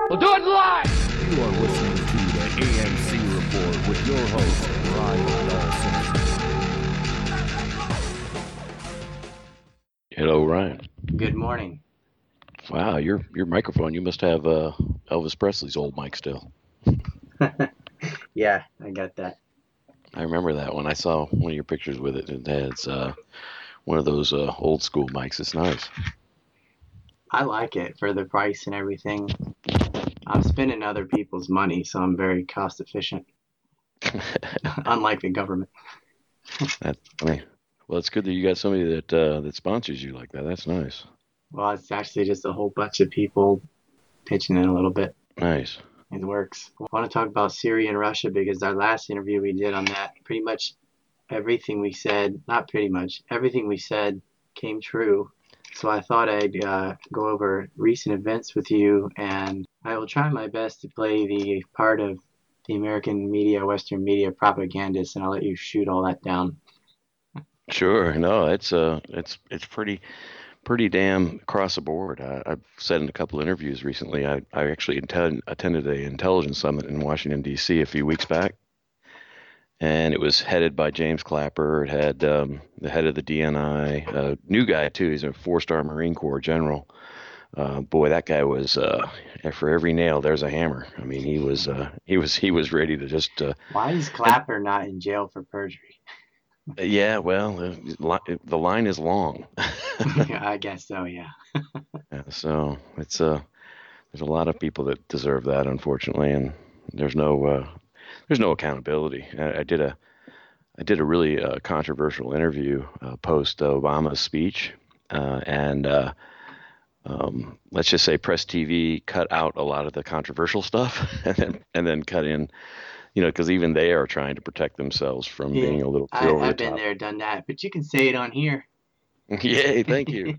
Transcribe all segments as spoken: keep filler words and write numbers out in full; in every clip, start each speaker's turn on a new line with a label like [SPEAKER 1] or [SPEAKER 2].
[SPEAKER 1] We'll do it live!
[SPEAKER 2] You are listening to the A M C Report with your host, Ryan Dawson.
[SPEAKER 3] Hello, Ryan.
[SPEAKER 4] Good morning.
[SPEAKER 3] Wow, your your microphone, you must have uh, Elvis Presley's old mic still.
[SPEAKER 4] Yeah, I got that.
[SPEAKER 3] I remember that when I saw one of your pictures with it. It has uh, one of those uh, old school mics. It's nice.
[SPEAKER 4] I like it for the price and everything. I'm spending other people's money, so I'm very cost efficient. Unlike the government.
[SPEAKER 3] That's funny. Well, it's good that you got somebody that uh, that sponsors you like that. That's nice.
[SPEAKER 4] Well, it's actually just a whole bunch of people pitching in a little bit.
[SPEAKER 3] Nice.
[SPEAKER 4] It works. I want to talk about Syria and Russia because our last interview we did on that, pretty much everything we said, not pretty much, everything we said came true. So I thought I'd uh, go over recent events with you, and I will try my best to play the part of the American media, Western media propagandist, and I'll let you shoot all that down.
[SPEAKER 3] Sure. No, it's uh, it's it's pretty, pretty damn across the board. I, I've said in a couple interviews recently. I I actually attend, attended a intelligence summit in Washington D C a few weeks back, and it was headed by James Clapper. It had um, the head of the D N I, a new guy too. He's a four-star Marine Corps general. Uh, boy, that guy was uh, for every nail there's a hammer. I mean, he was uh, he was he was ready to just. Uh,
[SPEAKER 4] Why is Clapper not in jail for perjury?
[SPEAKER 3] Yeah, well, the, the line is long.
[SPEAKER 4] Yeah, I guess so. Yeah.
[SPEAKER 3] Yeah, so it's uh, there's a lot of people that deserve that, unfortunately, and there's no uh, there's no accountability. I, I did a I did a really uh, controversial interview uh, post Obama's speech, uh, and uh, um, let's just say Press T V cut out a lot of the controversial stuff, and then and then cut in. You know, because even they are trying to protect themselves from
[SPEAKER 4] Yeah,
[SPEAKER 3] being a little too
[SPEAKER 4] I,
[SPEAKER 3] over
[SPEAKER 4] I've
[SPEAKER 3] the
[SPEAKER 4] been
[SPEAKER 3] top.
[SPEAKER 4] there, done that, but you can say it on here.
[SPEAKER 3] Yay, thank you.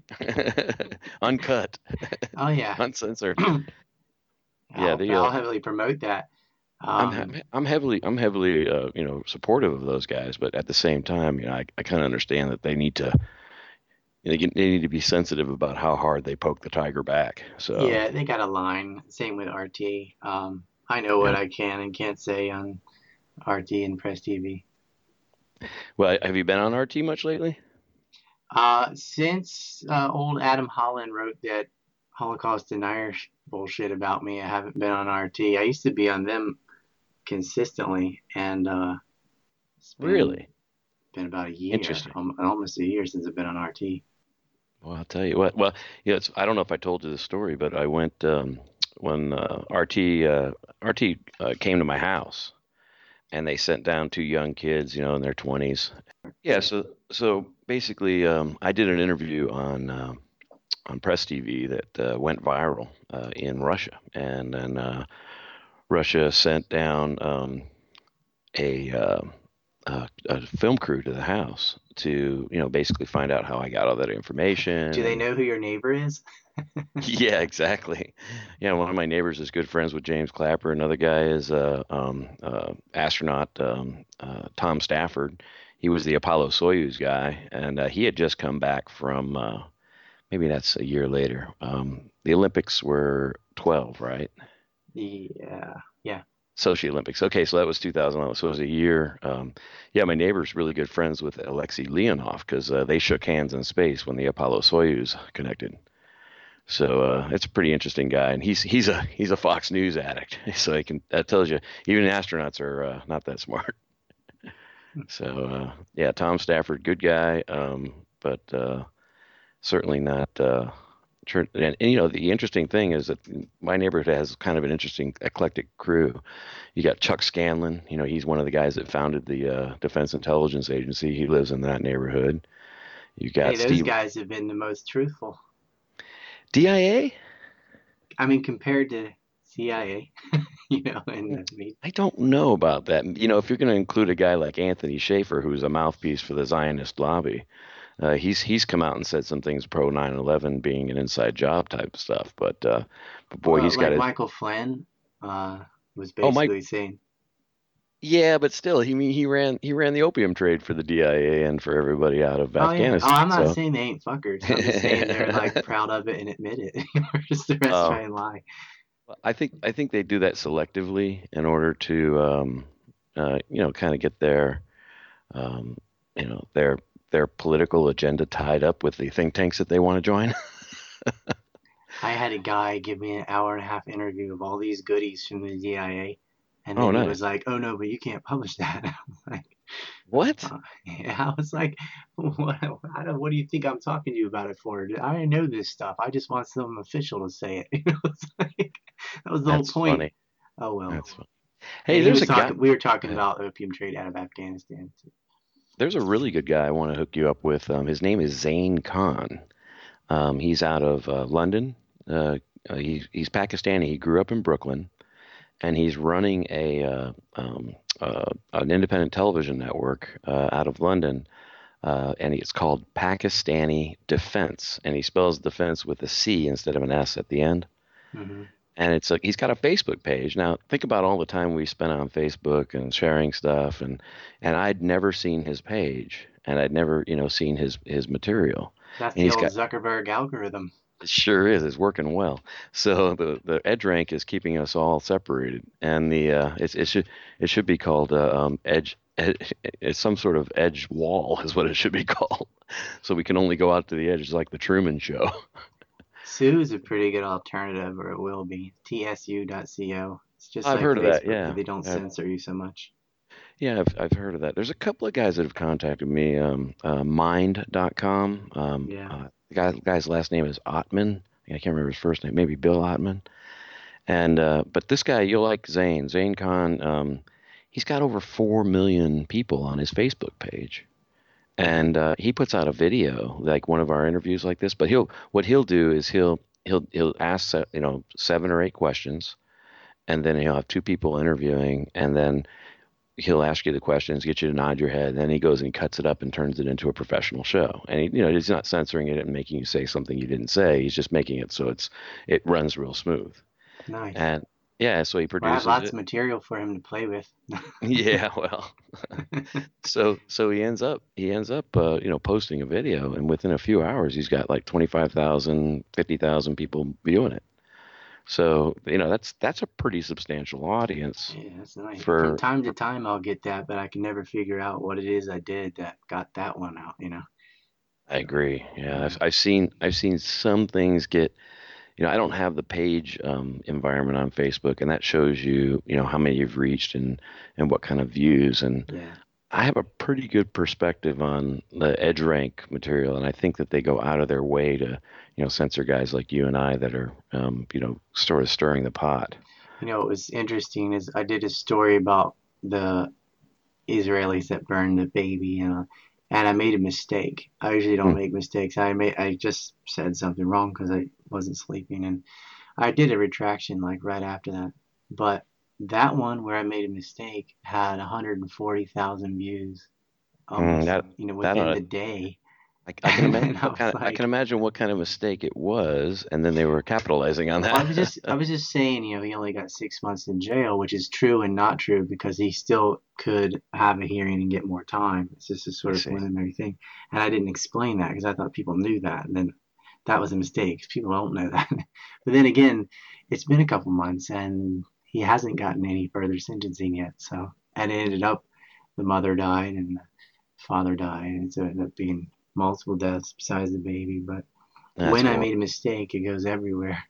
[SPEAKER 3] Uncut.
[SPEAKER 4] Oh yeah.
[SPEAKER 3] Uncensored.
[SPEAKER 4] I'll,
[SPEAKER 3] Yeah, the, uh,
[SPEAKER 4] I'll heavily promote that. Um,
[SPEAKER 3] I'm he- I'm heavily I'm heavily uh, you know supportive of those guys, but at the same time, you know, I, I kind of understand that they need to they, get- they need to be sensitive about how hard they poke the tiger back. So
[SPEAKER 4] yeah, they got a line. Same with R T. Um, I know what
[SPEAKER 3] yeah.
[SPEAKER 4] I can and can't say on R T and Press T V.
[SPEAKER 3] Well, have you been on R T much lately?
[SPEAKER 4] Uh, since uh, old Adam Holland wrote that Holocaust denier sh- bullshit about me, I haven't been on R T. I used to be on them consistently, and uh, it's been,
[SPEAKER 3] Really?
[SPEAKER 4] been about a year,
[SPEAKER 3] Interesting.
[SPEAKER 4] um, almost a year since I've been on R T.
[SPEAKER 3] Well, I'll tell you what. Well, yeah, it's, I don't know if I told you the story, but I went um, when uh, R T uh, R T uh, came to my house, and they sent down two young kids, you know, in their twenties. Yeah, so so basically, um, I did an interview on uh, on Press T V that uh, went viral uh, in Russia, and then uh, Russia sent down um, a, uh, a a film crew to the house to, you know, basically find out how I got all that information.
[SPEAKER 4] Do they
[SPEAKER 3] and-
[SPEAKER 4] know who your neighbor is?
[SPEAKER 3] Yeah, exactly. Yeah, one of my neighbors is good friends with James Clapper. Another guy is uh, um, uh, astronaut um, uh, Tom Stafford. He was the Apollo Soyuz guy, and uh, he had just come back from uh, maybe that's a year later. Um, the Olympics were twelve, right?
[SPEAKER 4] Yeah, yeah.
[SPEAKER 3] Sochi Olympics. Okay, so that was two thousand eleven. So it was a year. Um, yeah, my neighbor's really good friends with Alexei Leonov because uh, they shook hands in space when the Apollo Soyuz connected. So uh, it's a pretty interesting guy, and he's he's a he's a Fox News addict. So he can that tells you even astronauts are uh, not that smart. So uh, yeah, Tom Stafford, good guy, um, but uh, certainly not. Uh, tr- and, and you know the interesting thing is that my neighborhood has kind of an interesting eclectic crew. You got Chuck Scanlon. You know he's one of the guys that founded the uh, Defense Intelligence Agency. He lives in that neighborhood. You got
[SPEAKER 4] Hey, those
[SPEAKER 3] Steve
[SPEAKER 4] guys have been the most truthful.
[SPEAKER 3] D I A.
[SPEAKER 4] I mean, compared to C I A, you know, and the media.
[SPEAKER 3] I don't know about that. You know, if you're going to include a guy like Anthony Schaefer, who's a mouthpiece for the Zionist lobby, uh, he's he's come out and said some things pro nine eleven being an inside job type of stuff. But, uh, but boy,
[SPEAKER 4] Well,
[SPEAKER 3] he's
[SPEAKER 4] like
[SPEAKER 3] got his,
[SPEAKER 4] Michael Flynn uh, was
[SPEAKER 3] Oh, Mike-
[SPEAKER 4] basically saying,
[SPEAKER 3] yeah, but still, he mean he ran he ran the opium trade for the D I A and for everybody out of
[SPEAKER 4] oh, yeah. Oh,
[SPEAKER 3] Afghanistan.
[SPEAKER 4] I'm not
[SPEAKER 3] so.
[SPEAKER 4] saying they ain't fuckers. I'm just saying they're like proud of it and admit it. Whereas the rest
[SPEAKER 3] Oh.
[SPEAKER 4] try and lie.
[SPEAKER 3] I think I think they do that selectively in order to um, uh, you know kind of get their um, you know their their political agenda tied up with the think tanks that they want to join.
[SPEAKER 4] I had a guy give me an hour and a half interview of all these goodies from the D I A, and
[SPEAKER 3] Oh,
[SPEAKER 4] then he was
[SPEAKER 3] nice.
[SPEAKER 4] like, "Oh no, but you can't publish that." I was like,
[SPEAKER 3] What?
[SPEAKER 4] uh, yeah, I was like, "What? I don't, what do you think I'm talking to you about it for? I know this stuff. I just want some official to say it." You know, it's like, that was the whole
[SPEAKER 3] That's
[SPEAKER 4] point.
[SPEAKER 3] funny.
[SPEAKER 4] Oh well.
[SPEAKER 3] That's funny. Hey,
[SPEAKER 4] And he
[SPEAKER 3] there's
[SPEAKER 4] was
[SPEAKER 3] a guy.
[SPEAKER 4] talking. We were talking
[SPEAKER 3] uh,
[SPEAKER 4] about opium trade out of Afghanistan too.
[SPEAKER 3] There's a really good guy I want to hook you up with. Um, his name is Zane Khan. Um, he's out of uh, London. Uh, uh, he's he's Pakistani. He grew up in Brooklyn, and he's running a uh, um, uh, an independent television network uh, out of London, uh, and it's called Pakistani Defense, and he spells defense with a C instead of an S at the end.
[SPEAKER 4] Hmm.
[SPEAKER 3] And it's like he's got a Facebook page. Now think about all the time we spent on Facebook and sharing stuff, and and I'd never seen his page, and I'd never you know seen his his material,
[SPEAKER 4] That's
[SPEAKER 3] and
[SPEAKER 4] the
[SPEAKER 3] he's
[SPEAKER 4] old
[SPEAKER 3] got.
[SPEAKER 4] Zuckerberg algorithm.
[SPEAKER 3] It sure is. It's working well. So the the edge rank is keeping us all separated, and the uh, it's it should it should be called uh, um, edge. ed- It's some sort of edge wall is what it should be called. So we can only go out to the edge, like the Truman Show.
[SPEAKER 4] Sue is a pretty good alternative, or it will be. T S U dot co. It's just
[SPEAKER 3] I've
[SPEAKER 4] like
[SPEAKER 3] heard of that.
[SPEAKER 4] Facebook, but
[SPEAKER 3] Yeah,
[SPEAKER 4] they don't
[SPEAKER 3] I've,
[SPEAKER 4] censor you so much.
[SPEAKER 3] yeah, I've I've heard of that. There's a couple of guys that have contacted me. Um, uh, mind dot com. Um,
[SPEAKER 4] Yeah.
[SPEAKER 3] uh, the guy the guy's last name is Ottman. I can't remember his first name. Maybe Bill Ottman. And uh, but this guy, you'll like Zane. Zane Khan. Um, he's got over four million people on his Facebook page,
[SPEAKER 4] Hmm.
[SPEAKER 3] and uh, he puts out a video like one of our interviews like this. But he'll what he'll do is he'll he'll he'll ask se- you know seven or eight questions, and then he'll have two people interviewing, and then he'll ask you the questions, get you to nod your head, and then he goes and he cuts it up and turns it into a professional show. And he, you know, he's not censoring it and making you say something you didn't say. He's just making it so it's it runs real smooth.
[SPEAKER 4] Nice.
[SPEAKER 3] And yeah, so he
[SPEAKER 4] Well, I have
[SPEAKER 3] produces
[SPEAKER 4] lots
[SPEAKER 3] it.
[SPEAKER 4] of material for him to play with.
[SPEAKER 3] Yeah, well, so so he ends up he ends up uh, you know posting a video, and within a few hours he's got like twenty-five thousand, fifty thousand people viewing it. So, you know, that's that's a pretty substantial audience
[SPEAKER 4] Yeah, that's nice. From
[SPEAKER 3] for
[SPEAKER 4] time to
[SPEAKER 3] for
[SPEAKER 4] time, I'll get that, but I can never figure out what it is I did that got that one out, you know?
[SPEAKER 3] I agree. Yeah, I've
[SPEAKER 4] Yeah.
[SPEAKER 3] I've seen I've seen some things get, you know, I don't have the page um, environment on Facebook, and that shows you, you know, how many you've reached and and what kind of views. And
[SPEAKER 4] Yeah.
[SPEAKER 3] I have a pretty good perspective on the edge rank material, and I think that they go out of their way to, you know, censor guys like you and I that are, um, you know, sort of stirring the pot.
[SPEAKER 4] You know, what was interesting is I did a story about the Israelis that burned the baby, and uh, and I made a mistake. I usually don't
[SPEAKER 3] Hmm.
[SPEAKER 4] make mistakes. I made I just said something wrong because I wasn't sleeping, and I did a retraction like right after that. But that one where I made a mistake had one hundred forty thousand views
[SPEAKER 3] Mm,
[SPEAKER 4] almost,
[SPEAKER 3] that
[SPEAKER 4] you know,
[SPEAKER 3] that
[SPEAKER 4] within
[SPEAKER 3] ought
[SPEAKER 4] the day.
[SPEAKER 3] I, I can imagine
[SPEAKER 4] And I
[SPEAKER 3] what
[SPEAKER 4] was
[SPEAKER 3] kind of I can
[SPEAKER 4] like,
[SPEAKER 3] imagine what kind of mistake it was, and then they were capitalizing on
[SPEAKER 4] well, I was
[SPEAKER 3] that.
[SPEAKER 4] just I was just saying, you know, he only got six months in jail, which is true and not true because he still could have a hearing and get more time. It's just a
[SPEAKER 3] I
[SPEAKER 4] sort of
[SPEAKER 3] see.
[SPEAKER 4] preliminary thing, and I didn't explain that because I thought people knew that, and then that was a mistake. People don't know that. But then again, it's been a couple months and he hasn't gotten any further sentencing yet. So, and it ended up the mother died and the father died, and so it ended up being multiple deaths besides the baby. But
[SPEAKER 3] That's
[SPEAKER 4] when I
[SPEAKER 3] horrible.
[SPEAKER 4] made a mistake, it goes everywhere.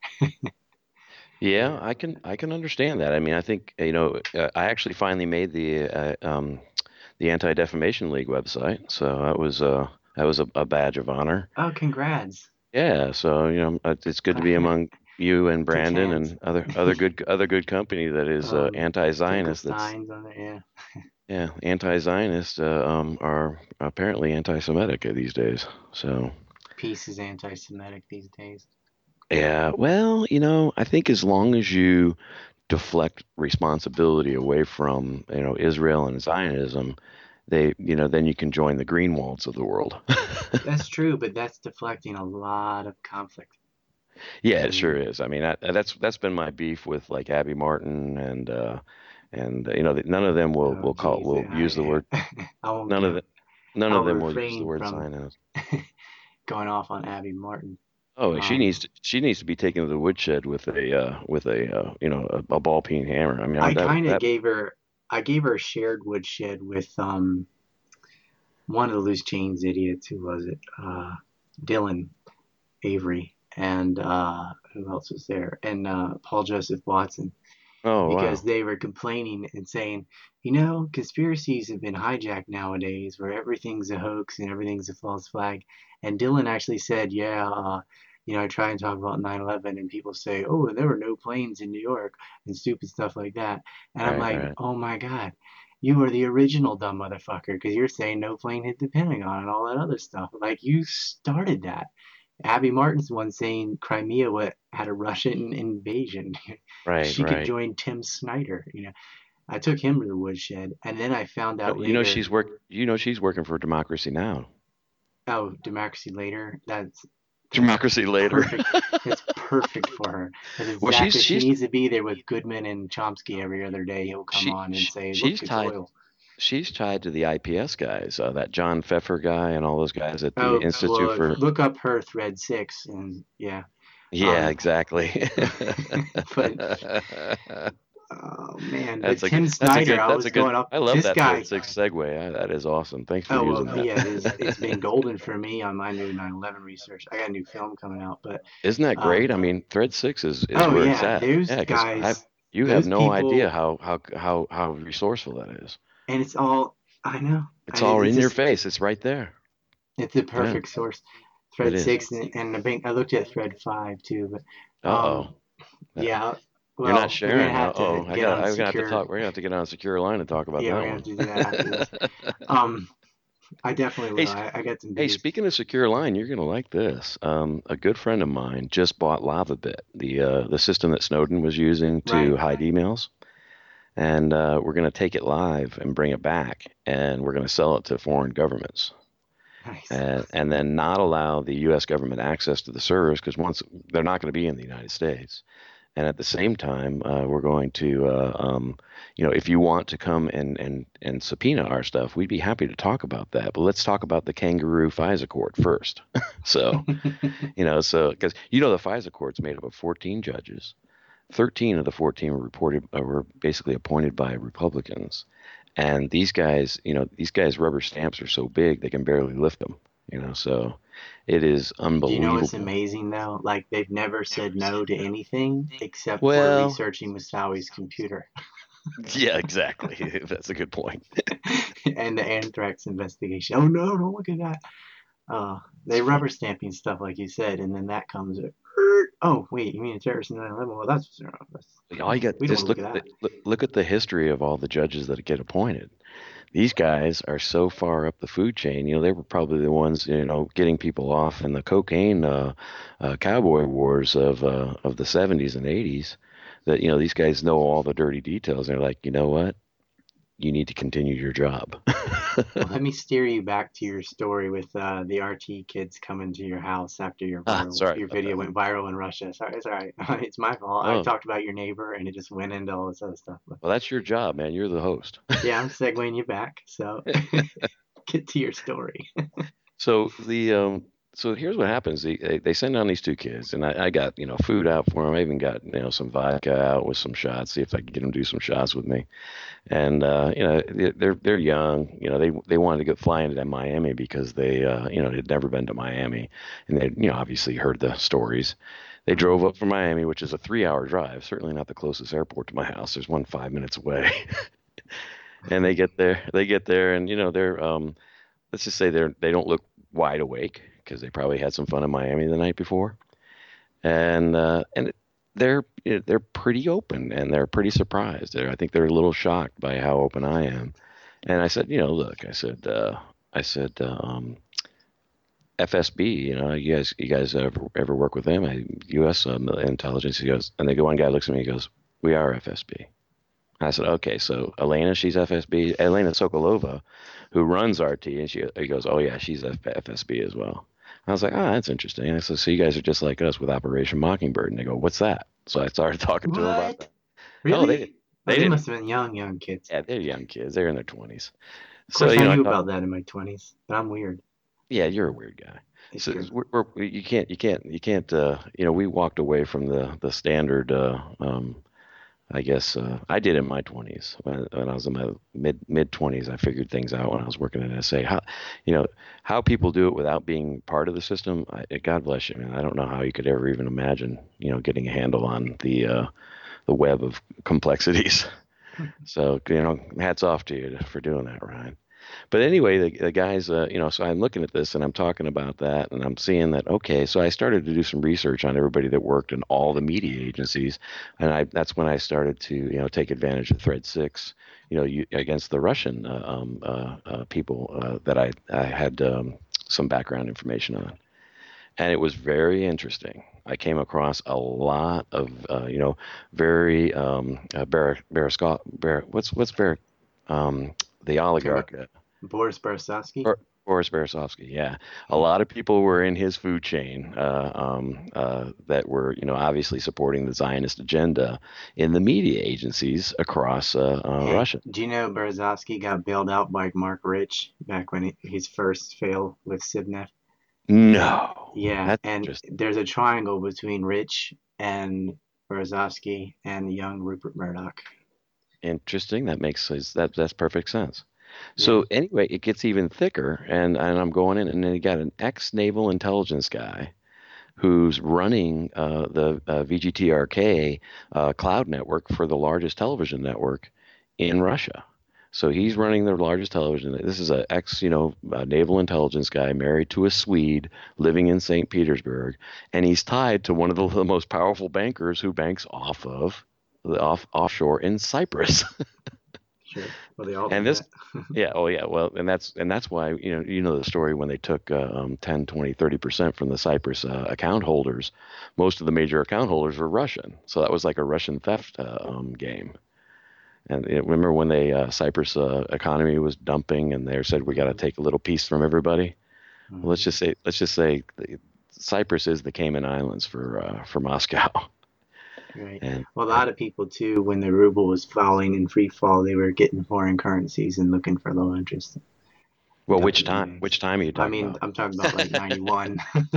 [SPEAKER 3] Yeah,
[SPEAKER 4] Yeah.
[SPEAKER 3] I can I can understand that. I mean, I think you know, uh, I actually finally made the uh, um, the Anti-Defamation League website, so that was uh that was a, a badge of honor.
[SPEAKER 4] Oh, congrats.
[SPEAKER 3] Yeah, so you know, uh, it's good to be among you and
[SPEAKER 4] Takes
[SPEAKER 3] Brandon
[SPEAKER 4] hands.
[SPEAKER 3] and other other good other good company that is uh,
[SPEAKER 4] um,
[SPEAKER 3] anti-Zionist. That's
[SPEAKER 4] Finkelstein's on there, yeah.
[SPEAKER 3] yeah, anti-Zionist uh, um, are apparently anti-Semitic these days. So.
[SPEAKER 4] Peace is anti Semitic these days.
[SPEAKER 3] Yeah, well, you know, I think as long as you deflect responsibility away from, you know, Israel and Zionism, they, you know, then you can join the Greenwalds of the world.
[SPEAKER 4] That's true, but that's deflecting a lot of conflict.
[SPEAKER 3] Yeah,
[SPEAKER 4] I
[SPEAKER 3] it sure
[SPEAKER 4] mean,
[SPEAKER 3] is. I mean, that, that's that's been my beef with like Abby Martin and uh and uh, you know, none of them will
[SPEAKER 4] oh,
[SPEAKER 3] will call
[SPEAKER 4] geez.
[SPEAKER 3] will use the
[SPEAKER 4] I,
[SPEAKER 3] word
[SPEAKER 4] I won't
[SPEAKER 3] none of
[SPEAKER 4] go.
[SPEAKER 3] the none of
[SPEAKER 4] I'll
[SPEAKER 3] them will use the
[SPEAKER 4] refrain
[SPEAKER 3] word
[SPEAKER 4] from
[SPEAKER 3] Zionist.
[SPEAKER 4] going off on Abby Martin.
[SPEAKER 3] Oh, she
[SPEAKER 4] Um,
[SPEAKER 3] needs to she needs to be taken to the woodshed with a uh, with a uh, you know a, a ball peen hammer. I mean I,
[SPEAKER 4] I
[SPEAKER 3] that
[SPEAKER 4] kind of
[SPEAKER 3] that
[SPEAKER 4] gave her I gave her a shared woodshed with um one of the loose chains idiots. Who was it? Uh, Dylan Avery and uh, who else was there? And uh, Paul Joseph Watson,
[SPEAKER 3] oh
[SPEAKER 4] because
[SPEAKER 3] wow.
[SPEAKER 4] they were complaining and saying, you know, conspiracies have been hijacked nowadays, where everything's a hoax and everything's a false flag. And Dylan actually said, yeah, uh, you know, I try and talk about nine eleven, and people say, oh, and there were no planes in New York and stupid stuff like that. And I'm
[SPEAKER 3] Right,
[SPEAKER 4] like,
[SPEAKER 3] right.
[SPEAKER 4] oh my God, you are the original dumb motherfucker, because you're saying no plane hit the Pentagon and all that other stuff. Like, you started that. Abby Martin's the one saying Crimea what had a Russian invasion.
[SPEAKER 3] Right,
[SPEAKER 4] She could
[SPEAKER 3] right.
[SPEAKER 4] join Tim Snyder. You know, I took him to the woodshed, and then I found out
[SPEAKER 3] No, you know
[SPEAKER 4] later.
[SPEAKER 3] she's work you know she's working for Democracy Now.
[SPEAKER 4] Oh, Democracy Later. That's that's
[SPEAKER 3] Democracy later.
[SPEAKER 4] perfect. That's perfect for her. That's
[SPEAKER 3] Well, she's
[SPEAKER 4] exactly. She
[SPEAKER 3] she's
[SPEAKER 4] needs to be there with Goodman and Chomsky every other day. He'll come
[SPEAKER 3] she,
[SPEAKER 4] on and
[SPEAKER 3] she
[SPEAKER 4] say, "Look,
[SPEAKER 3] she's
[SPEAKER 4] it's
[SPEAKER 3] tied
[SPEAKER 4] oil."
[SPEAKER 3] she's tied to the I P S guys, uh, that John Pfeffer guy and all those guys at the
[SPEAKER 4] Oh,
[SPEAKER 3] Institute
[SPEAKER 4] well,
[SPEAKER 3] for.
[SPEAKER 4] look up her thread six, and yeah.
[SPEAKER 3] Yeah,
[SPEAKER 4] Um,
[SPEAKER 3] exactly.
[SPEAKER 4] but oh man, but
[SPEAKER 3] That's a
[SPEAKER 4] Tim
[SPEAKER 3] good. That's a
[SPEAKER 4] Snyder,
[SPEAKER 3] good.
[SPEAKER 4] I
[SPEAKER 3] That's a
[SPEAKER 4] was
[SPEAKER 3] good.
[SPEAKER 4] going up.
[SPEAKER 3] I love
[SPEAKER 4] This
[SPEAKER 3] that thread
[SPEAKER 4] guy.
[SPEAKER 3] six segue. I, that is awesome. Thanks for
[SPEAKER 4] Oh
[SPEAKER 3] using
[SPEAKER 4] well,
[SPEAKER 3] that.
[SPEAKER 4] yeah, it is. It's been golden for me on my new nine eleven research. I got a new film coming out, but
[SPEAKER 3] Isn't that great?
[SPEAKER 4] um,
[SPEAKER 3] I mean, thread six is is
[SPEAKER 4] oh
[SPEAKER 3] where it's
[SPEAKER 4] yeah,
[SPEAKER 3] at.
[SPEAKER 4] those
[SPEAKER 3] Yeah, because I
[SPEAKER 4] guys,
[SPEAKER 3] you have
[SPEAKER 4] those
[SPEAKER 3] no idea
[SPEAKER 4] people,
[SPEAKER 3] how how how how resourceful that is.
[SPEAKER 4] and it's all I know.
[SPEAKER 3] It's
[SPEAKER 4] And it,
[SPEAKER 3] all
[SPEAKER 4] it's
[SPEAKER 3] in your
[SPEAKER 4] just
[SPEAKER 3] face. It's right there.
[SPEAKER 4] it's a
[SPEAKER 3] Yeah,
[SPEAKER 4] perfect source.
[SPEAKER 3] it
[SPEAKER 4] Thread
[SPEAKER 3] is.
[SPEAKER 4] six, and, and I think I looked at thread five too, but
[SPEAKER 3] Uh
[SPEAKER 4] um,
[SPEAKER 3] oh.
[SPEAKER 4] yeah.
[SPEAKER 3] You're not
[SPEAKER 4] Well, we're gonna
[SPEAKER 3] sharing. Uh
[SPEAKER 4] have to
[SPEAKER 3] oh. I
[SPEAKER 4] get
[SPEAKER 3] got.
[SPEAKER 4] on
[SPEAKER 3] I'm gonna have to
[SPEAKER 4] secure.
[SPEAKER 3] talk. We're gonna have to get on a secure line and talk about
[SPEAKER 4] Yeah, we're
[SPEAKER 3] that
[SPEAKER 4] gonna have
[SPEAKER 3] one.
[SPEAKER 4] to do that after this. Um, I definitely
[SPEAKER 3] Hey,
[SPEAKER 4] will. I, I got some
[SPEAKER 3] Hey,
[SPEAKER 4] goodies.
[SPEAKER 3] speaking of secure line, you're gonna like this. Um, a good friend of mine just bought LavaBit, the uh, the system that Snowden was using to
[SPEAKER 4] Right.
[SPEAKER 3] hide emails, and uh, we're gonna take it live and bring it back, and we're gonna sell it to foreign governments,
[SPEAKER 4] Nice.
[SPEAKER 3] and and then not allow the U S government access to the servers because once they're not going to be in the United States. And at the same time, uh, we're going to, uh, um, you know, if you want to come and, and, and subpoena our stuff, we'd be happy to talk about that. But let's talk about the kangaroo FISA court first. So, you know, so because you know the FISA court's made up of fourteen judges. thirteen of the fourteen were reported uh, were basically appointed by Republicans, and these guys, you know, these guys' rubber stamps are so big they can barely lift them. You know, so it is
[SPEAKER 4] Do you know what's
[SPEAKER 3] unbelievable.
[SPEAKER 4] amazing though? Like they've never said no to anything except for
[SPEAKER 3] Well,
[SPEAKER 4] researching Musawi's computer
[SPEAKER 3] yeah, exactly. That's a good point.
[SPEAKER 4] and the anthrax investigation. Oh no, don't look at that. Uh,
[SPEAKER 3] It's
[SPEAKER 4] they
[SPEAKER 3] fun.
[SPEAKER 4] rubber stamping stuff like you said, and then that comes. Oh wait, you mean a terrorist in nine eleven? Well, that's, that's
[SPEAKER 3] All you got
[SPEAKER 4] we don't want
[SPEAKER 3] just
[SPEAKER 4] to look
[SPEAKER 3] look
[SPEAKER 4] at
[SPEAKER 3] at
[SPEAKER 4] that.
[SPEAKER 3] the look, look at the history of all the judges that get appointed. These guys are so far up the food chain. You know, they were probably the ones, you know, getting people off in the cocaine uh, uh, cowboy wars of uh, of the seventies and eighties. That you know, these guys know all the dirty details. They're like, you know what? You need to continue your job.
[SPEAKER 4] Well, let me steer you back to your story with uh, the R T kids coming to your house after your
[SPEAKER 3] Ah,
[SPEAKER 4] viral
[SPEAKER 3] sorry
[SPEAKER 4] your
[SPEAKER 3] about
[SPEAKER 4] video
[SPEAKER 3] that.
[SPEAKER 4] went viral in Russia. Sorry, it's all right. It's my fault. I
[SPEAKER 3] Oh,
[SPEAKER 4] talked about your neighbor, and it just went into all this other stuff. But
[SPEAKER 3] well, that's your job, man. You're the host.
[SPEAKER 4] yeah, I'm segueing you back. So get to your story.
[SPEAKER 3] So the um, so here's what happens. They they they send down these two kids, and I, I got you know food out for them. I even got you know some vodka out with some shots. See if I can get them to do some shots with me. And uh, you know they- they're they're young. You know they they wanted to go fly into Miami because they uh, you know had never been to Miami, and they you know obviously heard the stories. They
[SPEAKER 4] Mhm.
[SPEAKER 3] drove up from Miami, which is a three-hour drive. Certainly not the closest airport to my house. There's one five minutes away. And they get there. They get there, and you know they're um, let's just say they're they don't look wide awake because they probably had some fun in Miami the night before, and uh, and they're they're pretty open and they're pretty surprised. They're, I think they're a little shocked by how open I am. And I said, you know, look, I said, uh, I said, uh, um, F S B, you know, you guys, you guys ever ever work with them? I, U S uh, intelligence. He goes, and they go. One guy looks at me. He goes, we are F S B. I said, okay, so Elena, she's F S B. Elena Sokolova, who runs R T, and she he goes, oh yeah, she's F- FSB as well. I was like, oh, that's interesting. And I said, so you guys are just like us with Operation Mockingbird. And they go, what's that? So I started talking to them about
[SPEAKER 4] What?
[SPEAKER 3] that. Oh, they
[SPEAKER 4] Really? Oh,
[SPEAKER 3] they
[SPEAKER 4] they
[SPEAKER 3] didn't.
[SPEAKER 4] must have been young, young kids.
[SPEAKER 3] Yeah, they're young kids. They're in their twenties.
[SPEAKER 4] Of
[SPEAKER 3] So
[SPEAKER 4] course,
[SPEAKER 3] you
[SPEAKER 4] I
[SPEAKER 3] know, I
[SPEAKER 4] knew
[SPEAKER 3] talk,
[SPEAKER 4] about that in my twenties, but I'm weird.
[SPEAKER 3] yeah, you're a weird guy.
[SPEAKER 4] It's
[SPEAKER 3] So
[SPEAKER 4] true.
[SPEAKER 3] we're, we're, you can't, you can't, you can't. Uh, you know, we walked away from the the standard. Uh, um, I guess uh, I did in my twenties when, when I was in my mid mid twenties. I figured things out when I was working in S A. How, you know, how people do it without being part of the system. I, God bless you, man. I don't know how you could ever even imagine, you know, getting a handle on the uh, the web of complexities. So, you know, hats off to you for doing that, Ryan. But anyway, the, the guys, uh, you know, so I'm looking at this and I'm talking about that and I'm seeing that, okay, so I started to do some research on everybody that worked in all the media agencies. And I, that's when I started to, you know, take advantage of Thread six, you know, you, against the Russian uh, um, uh, uh, people uh, that I, I had um, some background information on. And it was very interesting. I came across a lot of, uh, you know, very um, uh, Bar- Beresco- Bar- what's what's Bar- um, the
[SPEAKER 4] Talking about
[SPEAKER 3] oligarch. Uh,
[SPEAKER 4] Boris Berezovsky.
[SPEAKER 3] Bor- Boris Berezovsky, yeah. A lot of people were in his food chain uh, um, uh, that were, you know, obviously supporting the Zionist agenda in the media agencies across uh, uh,
[SPEAKER 4] Hey,
[SPEAKER 3] Russia.
[SPEAKER 4] do you know Berezovsky got bailed out by Mark Rich back when he, his first failed with Sibnet? And
[SPEAKER 3] No,
[SPEAKER 4] yeah,
[SPEAKER 3] that's
[SPEAKER 4] and
[SPEAKER 3] interesting.
[SPEAKER 4] there's a triangle between Rich and Berezovsky and young Rupert Murdoch.
[SPEAKER 3] Interesting. That makes sense. That that's perfect sense.
[SPEAKER 4] Yeah.
[SPEAKER 3] So anyway, it gets even thicker, and and I'm going in, and then you got an ex-naval intelligence guy who's running uh, the uh, V G T R K uh, cloud network for the largest television network in Russia. So he's running the largest television. This is an ex, you know, uh, naval intelligence guy married to a Swede living in Saint Petersburg, and he's tied to one of the, the most powerful bankers who banks off of the off offshore in Cyprus.
[SPEAKER 4] Sure. Well, they all do
[SPEAKER 3] And this,
[SPEAKER 4] that.
[SPEAKER 3] yeah, oh yeah, well, and that's and that's why you know you know the story when they took uh, um, ten, twenty, thirty percent from the Cyprus uh, account holders. Most of the major account holders were Russian, so that was like a Russian theft uh, um, game. And you know, remember when the uh, Cyprus uh, economy was dumping, and they said we got to
[SPEAKER 4] Mhm.
[SPEAKER 3] take a little piece from everybody. Well, let's
[SPEAKER 4] Mhm.
[SPEAKER 3] just say let's just say the, Cyprus is the Cayman Islands for uh, for Moscow.
[SPEAKER 4] Right.
[SPEAKER 3] And
[SPEAKER 4] Well, a
[SPEAKER 3] and
[SPEAKER 4] lot of people too, when the ruble was falling in free fall, they were getting foreign currencies and looking for low interest and
[SPEAKER 3] well, which
[SPEAKER 4] dumping in
[SPEAKER 3] time?
[SPEAKER 4] banks.
[SPEAKER 3] Which time are you
[SPEAKER 4] I
[SPEAKER 3] talking
[SPEAKER 4] mean,
[SPEAKER 3] about?
[SPEAKER 4] I'm talking about like ninety-one.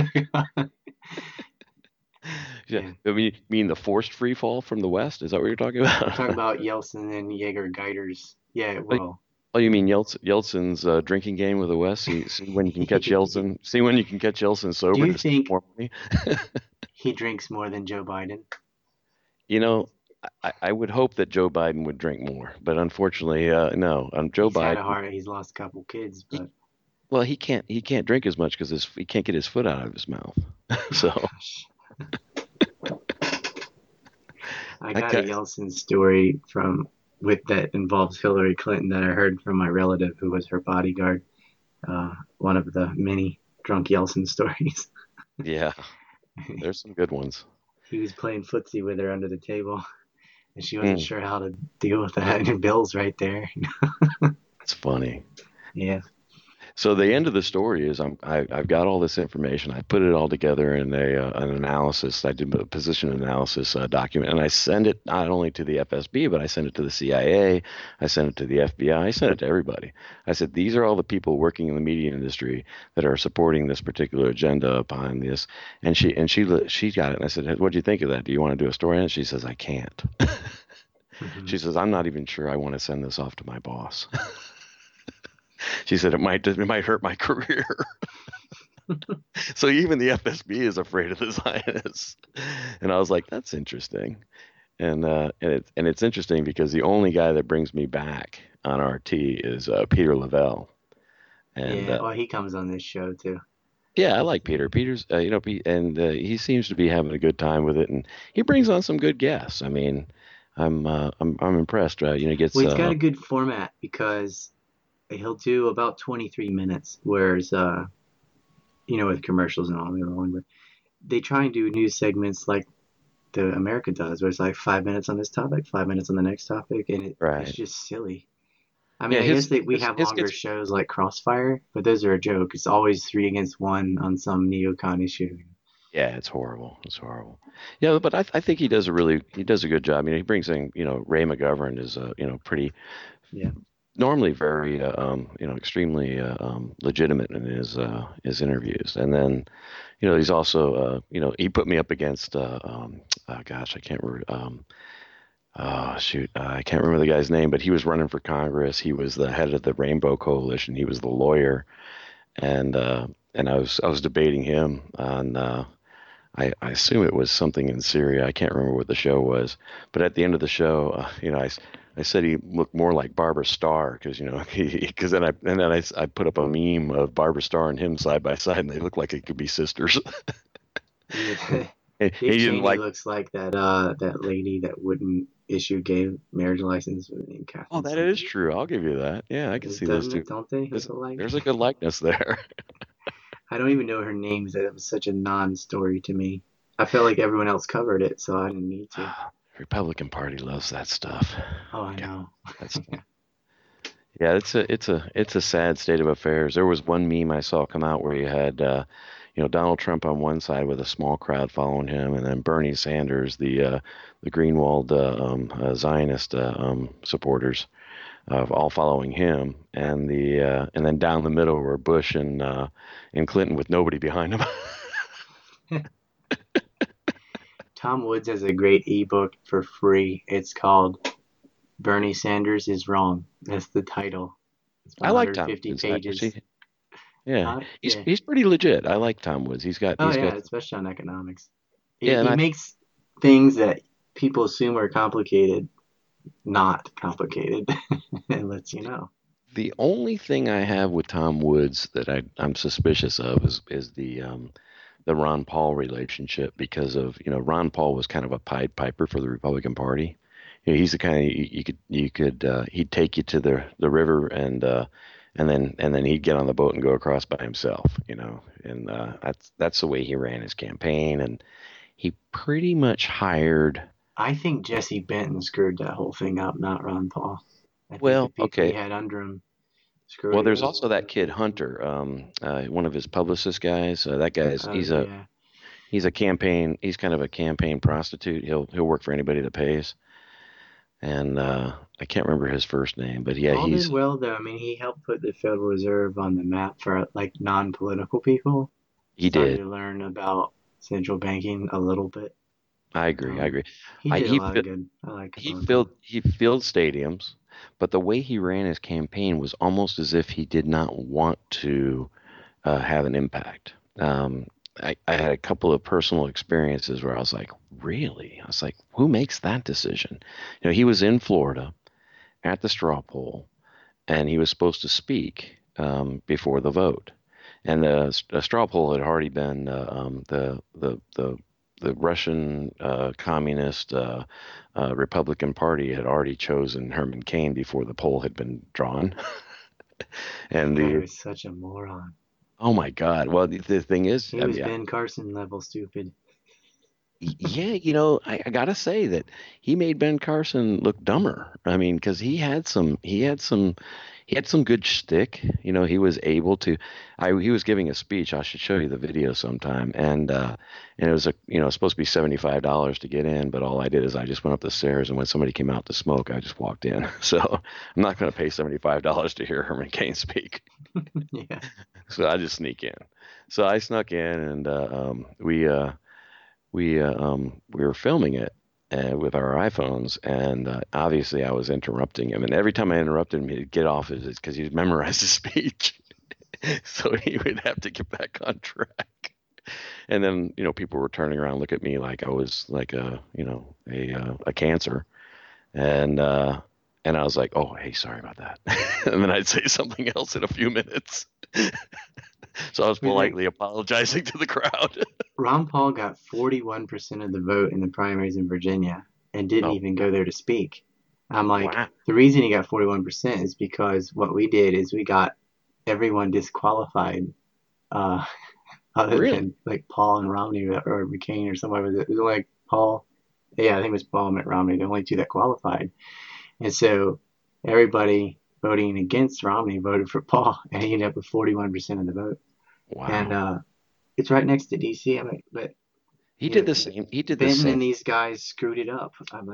[SPEAKER 3] Yeah,
[SPEAKER 4] Yeah.
[SPEAKER 3] I mean, mean the forced free fall from the West? Is that what you're talking
[SPEAKER 4] I'm talking
[SPEAKER 3] about?
[SPEAKER 4] about Yeltsin and Jaeger Geiters. Yeah, well,
[SPEAKER 3] Oh, you
[SPEAKER 4] yeah.
[SPEAKER 3] mean Yeltsin, Yeltsin's uh, drinking game with the West? See, see when you can catch Yeltsin. See when you can catch Yeltsin
[SPEAKER 4] Do
[SPEAKER 3] sober
[SPEAKER 4] you
[SPEAKER 3] to steal
[SPEAKER 4] think
[SPEAKER 3] more money.
[SPEAKER 4] he drinks more than Joe Biden?
[SPEAKER 3] You know, I, I would hope that Joe Biden would drink more, but unfortunately, uh, no. Um, Joe
[SPEAKER 4] He's had a
[SPEAKER 3] Biden,
[SPEAKER 4] heart. He's lost a couple kids,
[SPEAKER 3] he,
[SPEAKER 4] but
[SPEAKER 3] well, he can't he can't drink as much because his he can't get his foot out of his mouth.
[SPEAKER 4] oh
[SPEAKER 3] So
[SPEAKER 4] gosh, I
[SPEAKER 3] that
[SPEAKER 4] got a
[SPEAKER 3] guy,
[SPEAKER 4] Yeltsin story from with that involves Hillary Clinton that I heard from my relative who was her bodyguard. Uh, one of the many drunk Yeltsin stories.
[SPEAKER 3] yeah, there's some good ones.
[SPEAKER 4] He was playing footsie with her under the table, and she wasn't
[SPEAKER 3] Mm,
[SPEAKER 4] sure how to deal with that. And Bill's right there.
[SPEAKER 3] it's funny.
[SPEAKER 4] Yeah.
[SPEAKER 3] So the end of the story is I'm I, I've got all this information. I put it all together in a uh, an analysis. I did a position analysis uh, document, and I send it not only to the F S B, but I send it to the C I A. I sent it to the F B I. I I sent it to everybody. I said these are all the people working in the media industry that are supporting this particular agenda behind this. And she and she she got it. And I said, "What do you think of that? Do you want to do a story on it?" She says, "I can't."
[SPEAKER 4] Hmm.
[SPEAKER 3] She says, "I'm not even sure I want to send this off to my boss." She said, "It might it might hurt my career." So even the F S B is afraid of the Zionists. And I was like, that's interesting. And uh, and it's and it's interesting because the only guy that brings me back on R T is uh, Peter Lavelle. And
[SPEAKER 4] Yeah.
[SPEAKER 3] uh,
[SPEAKER 4] Well, he comes on this show too.
[SPEAKER 3] yeah, I like Peter. Peter's uh, you know, Pe- and uh, he seems to be having a good time with it, and he brings on some good guests. I mean, I'm uh, I'm I'm impressed. Uh, you know, he gets
[SPEAKER 4] Well, he's got
[SPEAKER 3] uh,
[SPEAKER 4] a good format because he'll do about twenty-three minutes, whereas uh, you know, with commercials and all, they're long, but they try and do news segments like the America does, where it's like five minutes on this topic, five minutes on the next topic, and it, it's
[SPEAKER 3] right.
[SPEAKER 4] just silly. I mean,
[SPEAKER 3] Yeah,
[SPEAKER 4] I guess
[SPEAKER 3] his
[SPEAKER 4] that we
[SPEAKER 3] his
[SPEAKER 4] have
[SPEAKER 3] his
[SPEAKER 4] longer
[SPEAKER 3] gets
[SPEAKER 4] shows like Crossfire, but those are a joke. It's always three against one on some neocon issue.
[SPEAKER 3] yeah, it's horrible. It's horrible. Yeah, but I I think he does a really he does a good job. You know, he brings in you know Ray McGovern is a you know pretty
[SPEAKER 4] Yeah.
[SPEAKER 3] normally very uh, um, you know extremely uh, um, legitimate in his uh, his interviews. And then you know he's also uh, you know he put me up against uh, um, uh, gosh I can't remember um, oh shoot uh, I can't remember the guy's name, but he was running for Congress. He was the head of the Rainbow Coalition. He was the lawyer, and uh, and I was I was debating him on. Uh, I, I assume it was something in Syria. I can't remember what the show was, but at the end of the show, uh, you know, I, I said he looked more like Barbara Starr because you know, because then I and then I, I put up a meme of Barbara Starr and him side by side, and they look like it could be sisters.
[SPEAKER 4] Yeah.
[SPEAKER 3] And
[SPEAKER 4] Dick
[SPEAKER 3] he didn't
[SPEAKER 4] Cheney
[SPEAKER 3] like.
[SPEAKER 4] looks like that uh that lady that wouldn't issue gay marriage license in
[SPEAKER 3] Oh,
[SPEAKER 4] Catherine
[SPEAKER 3] that is
[SPEAKER 4] something.
[SPEAKER 3] true. I'll give you that. Yeah, I can
[SPEAKER 4] It
[SPEAKER 3] see those
[SPEAKER 4] doesn't
[SPEAKER 3] two.
[SPEAKER 4] it, don't they
[SPEAKER 3] There's
[SPEAKER 4] look alike?
[SPEAKER 3] there's a good likeness there.
[SPEAKER 4] I don't even know her name. That was such a non-story to me. I felt like everyone else covered it, so I didn't need to.
[SPEAKER 3] Republican Party loves that stuff.
[SPEAKER 4] Oh, I
[SPEAKER 3] God,
[SPEAKER 4] know.
[SPEAKER 3] that's yeah, it's a it's a it's a sad state of affairs. There was one meme I saw come out where you had uh, you know Donald Trump on one side with a small crowd following him, and then Bernie Sanders, the uh, the Greenwald uh, um, uh, Zionist uh, um, supporters, uh, all following him, and the uh, and then down the middle were Bush and uh, and Clinton with nobody behind them.
[SPEAKER 4] Tom Woods has a great ebook for free. It's called Bernie Sanders is Wrong. That's the title. It's
[SPEAKER 3] I
[SPEAKER 4] about
[SPEAKER 3] like Tom
[SPEAKER 4] one hundred fifty
[SPEAKER 3] Woods
[SPEAKER 4] pages.
[SPEAKER 3] actually. Yeah,
[SPEAKER 4] Uh,
[SPEAKER 3] he's
[SPEAKER 4] yeah.
[SPEAKER 3] he's pretty legit. I like Tom Woods. He's got
[SPEAKER 4] Oh,
[SPEAKER 3] he's
[SPEAKER 4] yeah,
[SPEAKER 3] got
[SPEAKER 4] especially on economics. He,
[SPEAKER 3] yeah, and
[SPEAKER 4] he
[SPEAKER 3] I
[SPEAKER 4] makes things that people assume are complicated not complicated and lets you know.
[SPEAKER 3] the only thing I have with Tom Woods that I I'm suspicious of is is the um the Ron Paul relationship because of you know Ron Paul was kind of a Pied Piper for the Republican Party. You know, he's the kind of you, you could you could uh, he'd take you to the the river and uh, and then and then he'd get on the boat and go across by himself. You know, and uh, that's that's the way he ran his campaign, and he pretty much hired.
[SPEAKER 4] I think Jesse Benton screwed that whole thing up, not Ron Paul. I think the
[SPEAKER 3] Well,
[SPEAKER 4] people he
[SPEAKER 3] okay.
[SPEAKER 4] had under him screwed
[SPEAKER 3] Well,
[SPEAKER 4] it
[SPEAKER 3] there's
[SPEAKER 4] up.
[SPEAKER 3] also that kid Hunter, um, uh, one of his publicist guys. Uh, that guy's
[SPEAKER 4] Oh,
[SPEAKER 3] he's a
[SPEAKER 4] yeah.
[SPEAKER 3] he's a campaign. He's kind of a campaign prostitute. He'll he'll work for anybody that pays. And uh, I can't remember his first name, but yeah,
[SPEAKER 4] Paul did
[SPEAKER 3] he's
[SPEAKER 4] well, though. I mean, he helped put the Federal Reserve on the map for like non-political people.
[SPEAKER 3] he
[SPEAKER 4] Started
[SPEAKER 3] did.
[SPEAKER 4] to learn about central banking a little bit.
[SPEAKER 3] I agree. I
[SPEAKER 4] Um,
[SPEAKER 3] agree.
[SPEAKER 4] he
[SPEAKER 3] I
[SPEAKER 4] did a
[SPEAKER 3] he
[SPEAKER 4] lot of
[SPEAKER 3] fi-
[SPEAKER 4] good. I like
[SPEAKER 3] he
[SPEAKER 4] Ron Paul.
[SPEAKER 3] filled he filled stadiums, but the way he ran his campaign was almost as if he did not want to uh, have an impact. Um, I, I had a couple of personal experiences where I was like, really? I was like, who makes that decision? You know, he was in Florida at the straw poll, and he was supposed to speak um, before the vote. And the, the straw poll had already been uh, um, the the the the Russian uh, Communist uh, uh, Republican Party had already chosen Herman Cain before the poll had been drawn. And
[SPEAKER 4] That guy
[SPEAKER 3] the
[SPEAKER 4] was such a moron.
[SPEAKER 3] oh my God! Well, the, the thing is,
[SPEAKER 4] He
[SPEAKER 3] I
[SPEAKER 4] was
[SPEAKER 3] mean,
[SPEAKER 4] Ben Carson level stupid.
[SPEAKER 3] yeah, you know, I, I gotta say that he made Ben Carson look dumber. I mean, because he had some, he had some, he had some good shtick. You know, he was able to. I he was giving a speech. I should show you the video sometime. And uh, and it was a, you know, supposed to be seventy five dollars to get in, but all I did is I just went up the stairs, and when somebody came out to smoke, I just walked in. So I'm not going to pay seventy five dollars to hear Herman Cain speak.
[SPEAKER 4] Yeah.
[SPEAKER 3] So I just sneak in. So I snuck in, and uh, um, we. Uh, we uh, um we were filming it uh, with our iPhones, and uh, obviously I was interrupting him, and every time I interrupted him, he'd get off his because he'd memorized the speech, so he would have to get back on track. And then you know people were turning around, look at me like I was like a you know a uh, a cancer, and uh, and I was like, oh hey, sorry about that, and then I'd say something else in a few minutes. So I was
[SPEAKER 4] I mean, like,
[SPEAKER 3] politely apologizing to the crowd.
[SPEAKER 4] Ron Paul got forty-one percent of the vote in the primaries in Virginia and didn't
[SPEAKER 3] Oh
[SPEAKER 4] even go there to speak. I'm like,
[SPEAKER 3] wow,
[SPEAKER 4] the reason he got forty-one percent is because what we did is we got everyone disqualified, uh, other
[SPEAKER 3] really?
[SPEAKER 4] than like Paul and Romney or McCain or somebody. It was like Paul, yeah, I think it was Paul and Mitt Romney, the only two that qualified. And so everybody voting against Romney voted for Paul, and he ended up with forty-one percent of the vote. And
[SPEAKER 3] Wow.
[SPEAKER 4] uh, it's right next to D C. I'm like, but
[SPEAKER 3] He
[SPEAKER 4] you
[SPEAKER 3] did
[SPEAKER 4] know,
[SPEAKER 3] the same. He did the
[SPEAKER 4] Benton
[SPEAKER 3] same.
[SPEAKER 4] and these guys screwed it up. I'm like,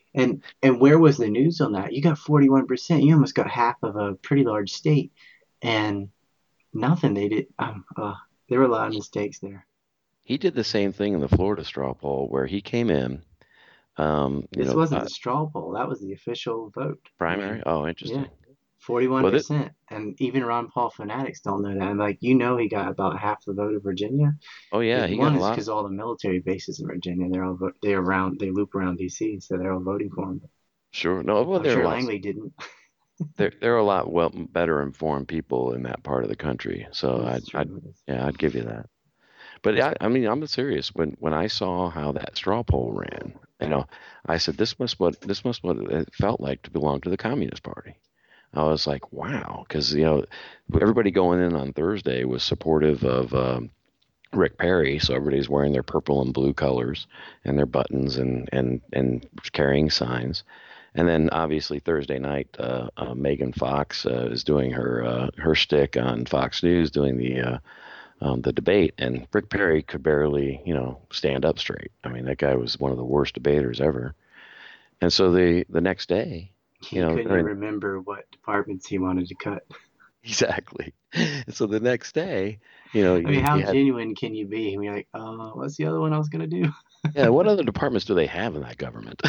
[SPEAKER 4] And and where was the news on that? You got forty-one percent. You almost got half of a pretty large state, and nothing. They did. Um, uh, there were a lot of mistakes there.
[SPEAKER 3] He did the same thing in the Florida straw poll where he came in, um, you
[SPEAKER 4] This
[SPEAKER 3] know,
[SPEAKER 4] wasn't
[SPEAKER 3] uh,
[SPEAKER 4] the straw poll. That was the official vote. I
[SPEAKER 3] primary.
[SPEAKER 4] mean,
[SPEAKER 3] Oh,
[SPEAKER 4] yeah,
[SPEAKER 3] interesting. Well, that,
[SPEAKER 4] forty-one percent. And even Ron Paul fanatics don't know that. And like, you know, he got about half the vote of Virginia.
[SPEAKER 3] oh yeah,
[SPEAKER 4] Because
[SPEAKER 3] he got
[SPEAKER 4] one
[SPEAKER 3] a
[SPEAKER 4] is
[SPEAKER 3] lot.
[SPEAKER 4] because all the military bases in Virginia, they're all vo- they're around, they loop around D C, so they're all voting for him.
[SPEAKER 3] Sure. No, well,
[SPEAKER 4] I'm
[SPEAKER 3] there are
[SPEAKER 4] sure
[SPEAKER 3] lots.
[SPEAKER 4] Langley didn't.
[SPEAKER 3] There, there are a lot well better informed people in that part of the country. So I,
[SPEAKER 4] That's
[SPEAKER 3] I,
[SPEAKER 4] true.
[SPEAKER 3] yeah, I'd give you that. But yeah, I mean, I'm serious. When when I saw how that straw poll ran, you know, I said this must what this must what it felt like to belong to the Communist Party. I was like, wow, because you know, everybody going in on Thursday was supportive of um, Rick Perry, so everybody's wearing their purple and blue colors and their buttons and and and carrying signs. And then obviously Thursday night, uh, uh, Megan Fox uh, is doing her uh, her shtick on Fox News, doing the uh, um, the debate, and Rick Perry could barely, you know, stand up straight. I mean, that guy was one of the worst debaters ever. And so the the next day, you
[SPEAKER 4] He
[SPEAKER 3] know,
[SPEAKER 4] couldn't
[SPEAKER 3] I
[SPEAKER 4] even
[SPEAKER 3] mean,
[SPEAKER 4] remember what departments he wanted to cut.
[SPEAKER 3] exactly. And so the next day, you know,
[SPEAKER 4] I mean,
[SPEAKER 3] you,
[SPEAKER 4] how
[SPEAKER 3] you had,
[SPEAKER 4] genuine can you be? And you're like, uh, what's the other one I was gonna do?
[SPEAKER 3] yeah, what other departments do they have in that government?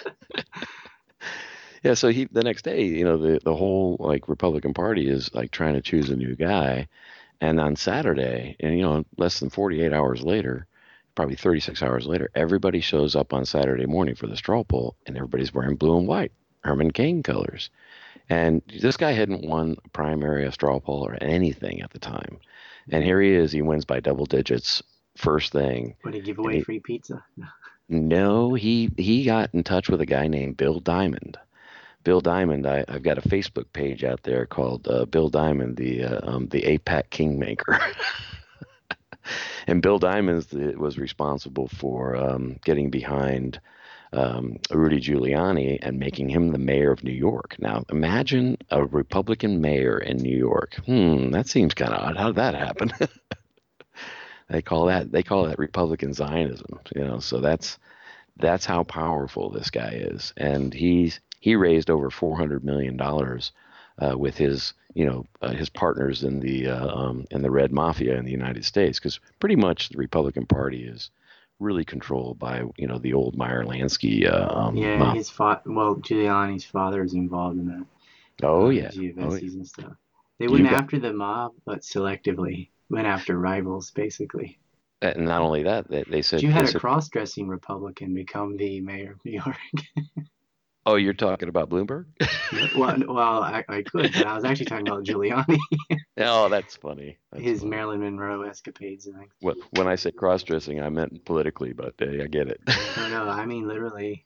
[SPEAKER 3] Yeah, so he the next day, you know, the the whole like Republican Party is like trying to choose a new guy, and on Saturday, and you know, less than forty-eight hours later, probably thirty-six hours later, everybody shows up on Saturday morning for the straw poll, and everybody's wearing blue and white, Herman Cain colors. And this guy hadn't won a primary, a straw poll, or anything at the time, and here he is, he wins by double digits first thing,
[SPEAKER 4] Would he give
[SPEAKER 3] and
[SPEAKER 4] away
[SPEAKER 3] he
[SPEAKER 4] free pizza?
[SPEAKER 3] no, he he got in touch with a guy named Bill Diamond. Bill Diamond, I, I've got a Facebook page out there called uh, Bill Diamond, the uh, um, the APAC Kingmaker. And Bill Diamond was responsible for um, getting behind um, Rudy Giuliani and making him the mayor of New York. Now, imagine a Republican mayor in New York. Hmm, that seems kind of odd. How did that happen? They call that they call that Republican Zionism. You know, so that's that's how powerful this guy is, and he's he raised over four hundred million dollars uh, with his you know uh, his partners in the uh, um, in the Red Mafia in the United States, because pretty much the Republican Party is really controlled by you know the old Meyer Lansky uh, um,
[SPEAKER 4] Yeah,
[SPEAKER 3] mob.
[SPEAKER 4] his fa well, Giuliani's father is involved in that,
[SPEAKER 3] Oh
[SPEAKER 4] uh, the
[SPEAKER 3] yeah, oh yeah.
[SPEAKER 4] Giovessis and stuff. They
[SPEAKER 3] You
[SPEAKER 4] went
[SPEAKER 3] got
[SPEAKER 4] after the mob, but selectively. Went after rivals, basically.
[SPEAKER 3] and not only that, they, they
[SPEAKER 4] But
[SPEAKER 3] said
[SPEAKER 4] you had
[SPEAKER 3] they
[SPEAKER 4] a
[SPEAKER 3] said,
[SPEAKER 4] cross-dressing Republican become the mayor of New York.
[SPEAKER 3] oh, you're talking about Bloomberg?
[SPEAKER 4] No, well, well, I, I could, but I was actually talking about Giuliani,
[SPEAKER 3] Oh, that's funny. That's
[SPEAKER 4] his
[SPEAKER 3] funny.
[SPEAKER 4] Marilyn Monroe escapades and things.
[SPEAKER 3] When when I say cross-dressing, I meant politically, but uh, I get it.
[SPEAKER 4] No, no, I mean literally.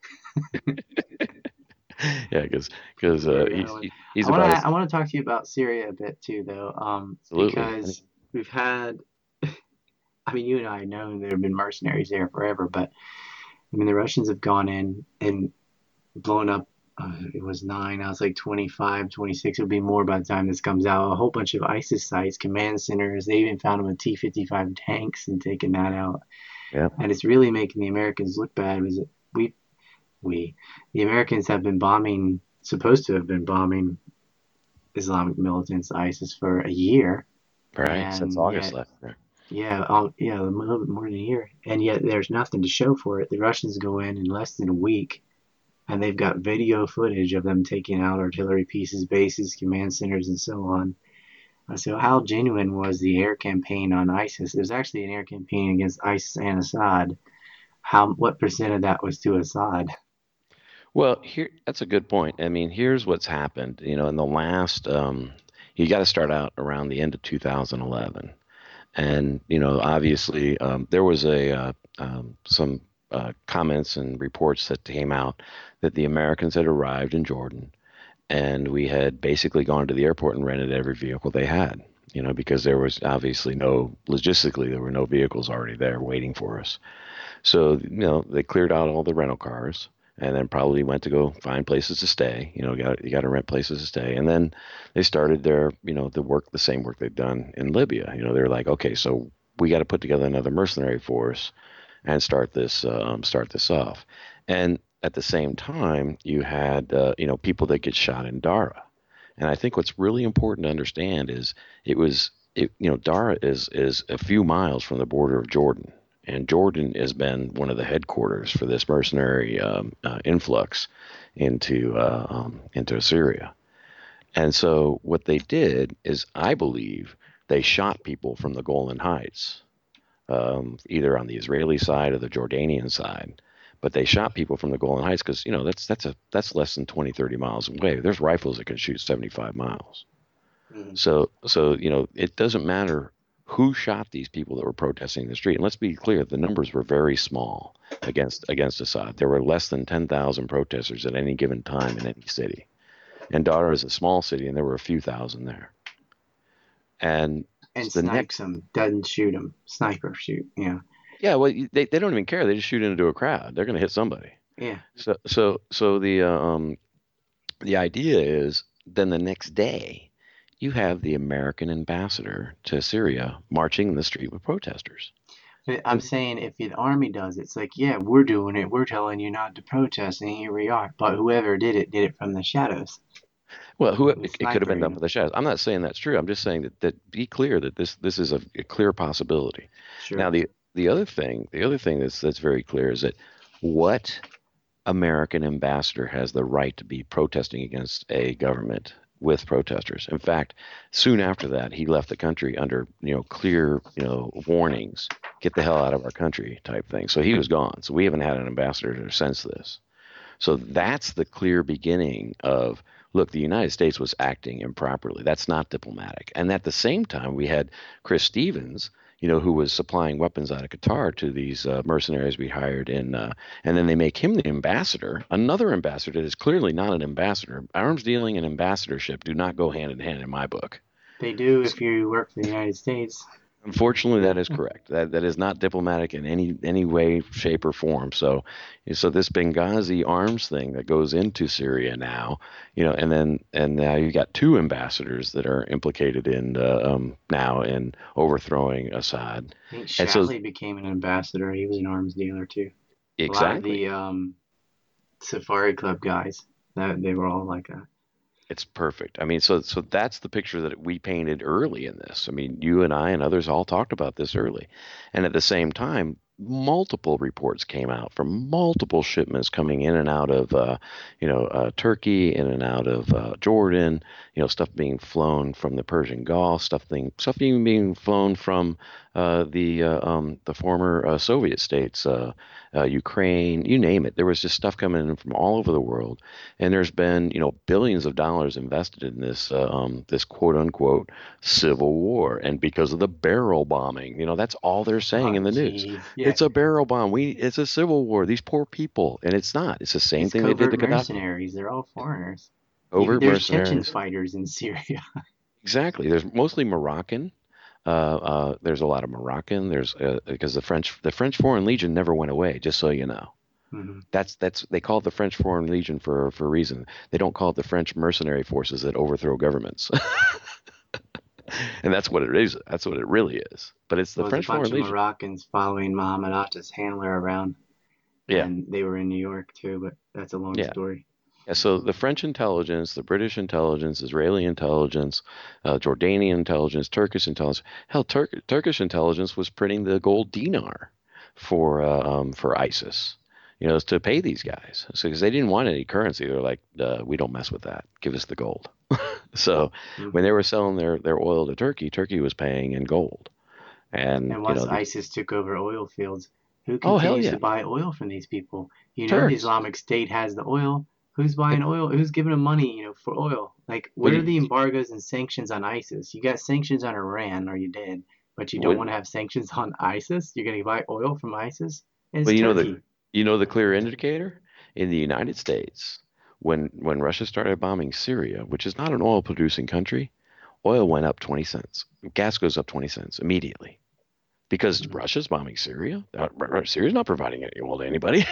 [SPEAKER 3] Yeah, because because uh,
[SPEAKER 4] Where we
[SPEAKER 3] he's
[SPEAKER 4] going?
[SPEAKER 3] he- he's
[SPEAKER 4] I want
[SPEAKER 3] about
[SPEAKER 4] to
[SPEAKER 3] as
[SPEAKER 4] I want to talk to you about Syria a bit too, though, um,
[SPEAKER 3] absolutely. And
[SPEAKER 4] because we've had. I mean, you and I have known there have been mercenaries there forever, but I mean, the Russians have gone in and blown up. Uh, it was nine. I was like twenty-five, twenty-six. It'll be more by the time this comes out. A whole bunch of ISIS sites, command centers. They even found them with T fifty-five tanks and taken that out.
[SPEAKER 3] yeah,
[SPEAKER 4] And it's really making the Americans look bad. Was we we the Americans have been bombing, supposed to have been bombing Islamic militants, ISIS, for a year,
[SPEAKER 3] right. Since
[SPEAKER 4] and
[SPEAKER 3] August
[SPEAKER 4] yet,
[SPEAKER 3] last year.
[SPEAKER 4] yeah, um, yeah, a little bit more than a year, and yet there's nothing to show for it. The Russians go in in less than a week, and they've got video footage of them taking out artillery pieces, bases, command centers, and so on. Uh, So, how genuine was the air campaign on ISIS? There's actually an air campaign against ISIS and Assad. How what percent of that was to Assad?
[SPEAKER 3] Well, here that's a good point. I mean, here's what's happened. You know, in the last, um, you got to start out around the end of two thousand eleven, and you know, obviously, um, there was a uh, um, some uh, comments and reports that came out that the Americans had arrived in Jordan, and we had basically gone to the airport and rented every vehicle they had. You know, because there was obviously no logistically there were no vehicles already there waiting for us. So, you know, they cleared out all the rental cars and then probably went to go find places to stay. You know, got you got to rent places to stay. And then they started their, you know, the work, the same work they've done in Libya. You know, they're like, okay, so we got to put together another mercenary force and start this um, start this off. And at the same time, you had uh, you know people that get shot in Dara, and I think what's really important to understand is it was it, you know Dara is is a few miles from the border of Jordan, and Jordan has been one of the headquarters for this mercenary um, uh, influx into uh, um, into Syria. And so what they did is, I believe, they shot people from the Golan Heights, um, either on the Israeli side or the Jordanian side. But they shot people from the Golan Heights because, you know, that's that's a that's less than twenty, thirty miles away. There's rifles that can shoot seventy-five miles.
[SPEAKER 4] Mhm.
[SPEAKER 3] So so you know, it doesn't matter who shot these people that were protesting in the street. And let's be clear, the numbers were very small against against Assad. There were less than ten thousand protesters at any given time in any city. And Dara is a small city, and there were a few thousand there. And
[SPEAKER 4] And
[SPEAKER 3] the
[SPEAKER 4] snipes
[SPEAKER 3] next,
[SPEAKER 4] them, doesn't shoot them. Sniper shoot. Yeah.
[SPEAKER 3] yeah, well, you- they, they don't even care. They just shoot into a crowd. They're going to hit somebody.
[SPEAKER 4] Yeah.
[SPEAKER 3] So so so the uh, um the idea is then the next day you have the American ambassador to Syria marching in the street with protesters.
[SPEAKER 4] But I'm saying if the army does it, it's like, yeah, we're doing it. We're telling you not to protest, and here we are. But whoever did it did it from the shadows.
[SPEAKER 3] Well, who it,
[SPEAKER 4] The
[SPEAKER 3] it could have
[SPEAKER 4] sniper,
[SPEAKER 3] been
[SPEAKER 4] you
[SPEAKER 3] done
[SPEAKER 4] know.
[SPEAKER 3] for the shadows. I'm not saying that's true. I'm just saying that, that be clear that this this is a, a clear possibility.
[SPEAKER 4] Sure.
[SPEAKER 3] Now the the other thing the other thing that's that's very clear is that what American ambassador has the right to be protesting against a government with protesters. In fact, soon after that, he left the country under you know clear you know warnings, get the hell out of our country type thing. So he was gone. So we haven't had an ambassador since this. So that's the clear beginning of, look, the United States was acting improperly. That's not diplomatic. And at the same time, we had Chris Stevens, you know, who was supplying weapons out of Qatar to these uh, mercenaries we hired in, uh, and then they make him the ambassador, another ambassador that is clearly not an ambassador. Arms dealing and ambassadorship do not go hand in hand in my book.
[SPEAKER 4] They do if you work for the United States.
[SPEAKER 3] Unfortunately, that is correct. That that is not diplomatic in any any way, shape, or form. So, so this Benghazi arms thing that goes into Syria now, you know, and then and now you got two ambassadors that are implicated in uh, um, now in overthrowing Assad.
[SPEAKER 4] I think
[SPEAKER 3] And so,
[SPEAKER 4] Shatley became an ambassador. He was an arms dealer too. A lot of
[SPEAKER 3] exactly,
[SPEAKER 4] the um, Safari Club guys, that they were all like that.
[SPEAKER 3] it's perfect. I mean, so so that's the picture that we painted early in this. I mean, you and I and others all talked about this early, and at the same time, multiple reports came out from multiple shipments coming in and out of, uh, you know, uh, Turkey, in and out of uh, Jordan. You know, stuff being flown from the Persian Gulf, stuff being stuff even being flown from uh, the uh, um, the former uh, Soviet states, uh, uh, Ukraine, you name it. There was just stuff coming in from all over the world, and there's been you know billions of dollars invested in this uh, um, this quote unquote civil war, and because of the barrel bombing, you know that's all they're saying
[SPEAKER 4] Oh,
[SPEAKER 3] in the news.
[SPEAKER 4] geez. Yeah.
[SPEAKER 3] It's a barrel bomb. We it's a civil war. These poor people, and it's not. It's the same
[SPEAKER 4] These
[SPEAKER 3] thing they did to
[SPEAKER 4] covert
[SPEAKER 3] Gaddafi.
[SPEAKER 4] mercenaries, they're all foreigners. Even
[SPEAKER 3] Overt
[SPEAKER 4] there's Chechen
[SPEAKER 3] mercenaries.
[SPEAKER 4] fighters in Syria.
[SPEAKER 3] Exactly. There's mostly Moroccan. Uh, uh, there's a lot of Moroccan. There's uh, because the French the French Foreign Legion never went away. Just so you know.
[SPEAKER 4] hmm
[SPEAKER 3] That's that's they call it the French Foreign Legion for for a reason. They don't call it the French mercenary forces that overthrow governments. And that's what it is. That's what it really is. But it's the
[SPEAKER 4] There was a
[SPEAKER 3] French
[SPEAKER 4] bunch
[SPEAKER 3] Foreign
[SPEAKER 4] of
[SPEAKER 3] Legion.
[SPEAKER 4] Moroccans following Mohammed Atta's handler around,
[SPEAKER 3] Yeah,
[SPEAKER 4] and they were in New York too, but that's a long
[SPEAKER 3] yeah.
[SPEAKER 4] story.
[SPEAKER 3] Yeah, so the French intelligence, the British intelligence, Israeli intelligence, uh, Jordanian intelligence, Turkish intelligence. Hell, Tur- Turkish intelligence was printing the gold dinar for uh, um, for ISIS, you know, to pay these guys. So because they didn't want any currency, they're like, uh, we don't mess with that. Give us the gold. So
[SPEAKER 4] Mhm.
[SPEAKER 3] when they were selling their their oil to Turkey, Turkey was paying in gold, and
[SPEAKER 4] And
[SPEAKER 3] you
[SPEAKER 4] once
[SPEAKER 3] know, the,
[SPEAKER 4] ISIS took over oil fields, who
[SPEAKER 3] oh hell
[SPEAKER 4] continues
[SPEAKER 3] yeah,
[SPEAKER 4] to buy oil from these people? You know, the
[SPEAKER 3] Turks.
[SPEAKER 4] Islamic State has the oil. Who's buying oil? Who's giving them money, you know, for oil? Like,
[SPEAKER 3] Well,
[SPEAKER 4] where are the
[SPEAKER 3] you,
[SPEAKER 4] embargoes and sanctions on ISIS? You got sanctions on Iran, or you did, but you don't
[SPEAKER 3] what,
[SPEAKER 4] want to have sanctions on ISIS? You're going to buy oil from ISIS? And it's
[SPEAKER 3] well, you know the
[SPEAKER 4] Turkey.
[SPEAKER 3] you know the clear indicator in the United States when when Russia started bombing Syria, which is not an oil producing country, oil went up twenty cents. Gas goes up twenty cents immediately because
[SPEAKER 4] Mhm.
[SPEAKER 3] Russia's bombing Syria. Uh, Ru- Ru- Syria's not providing any oil to anybody.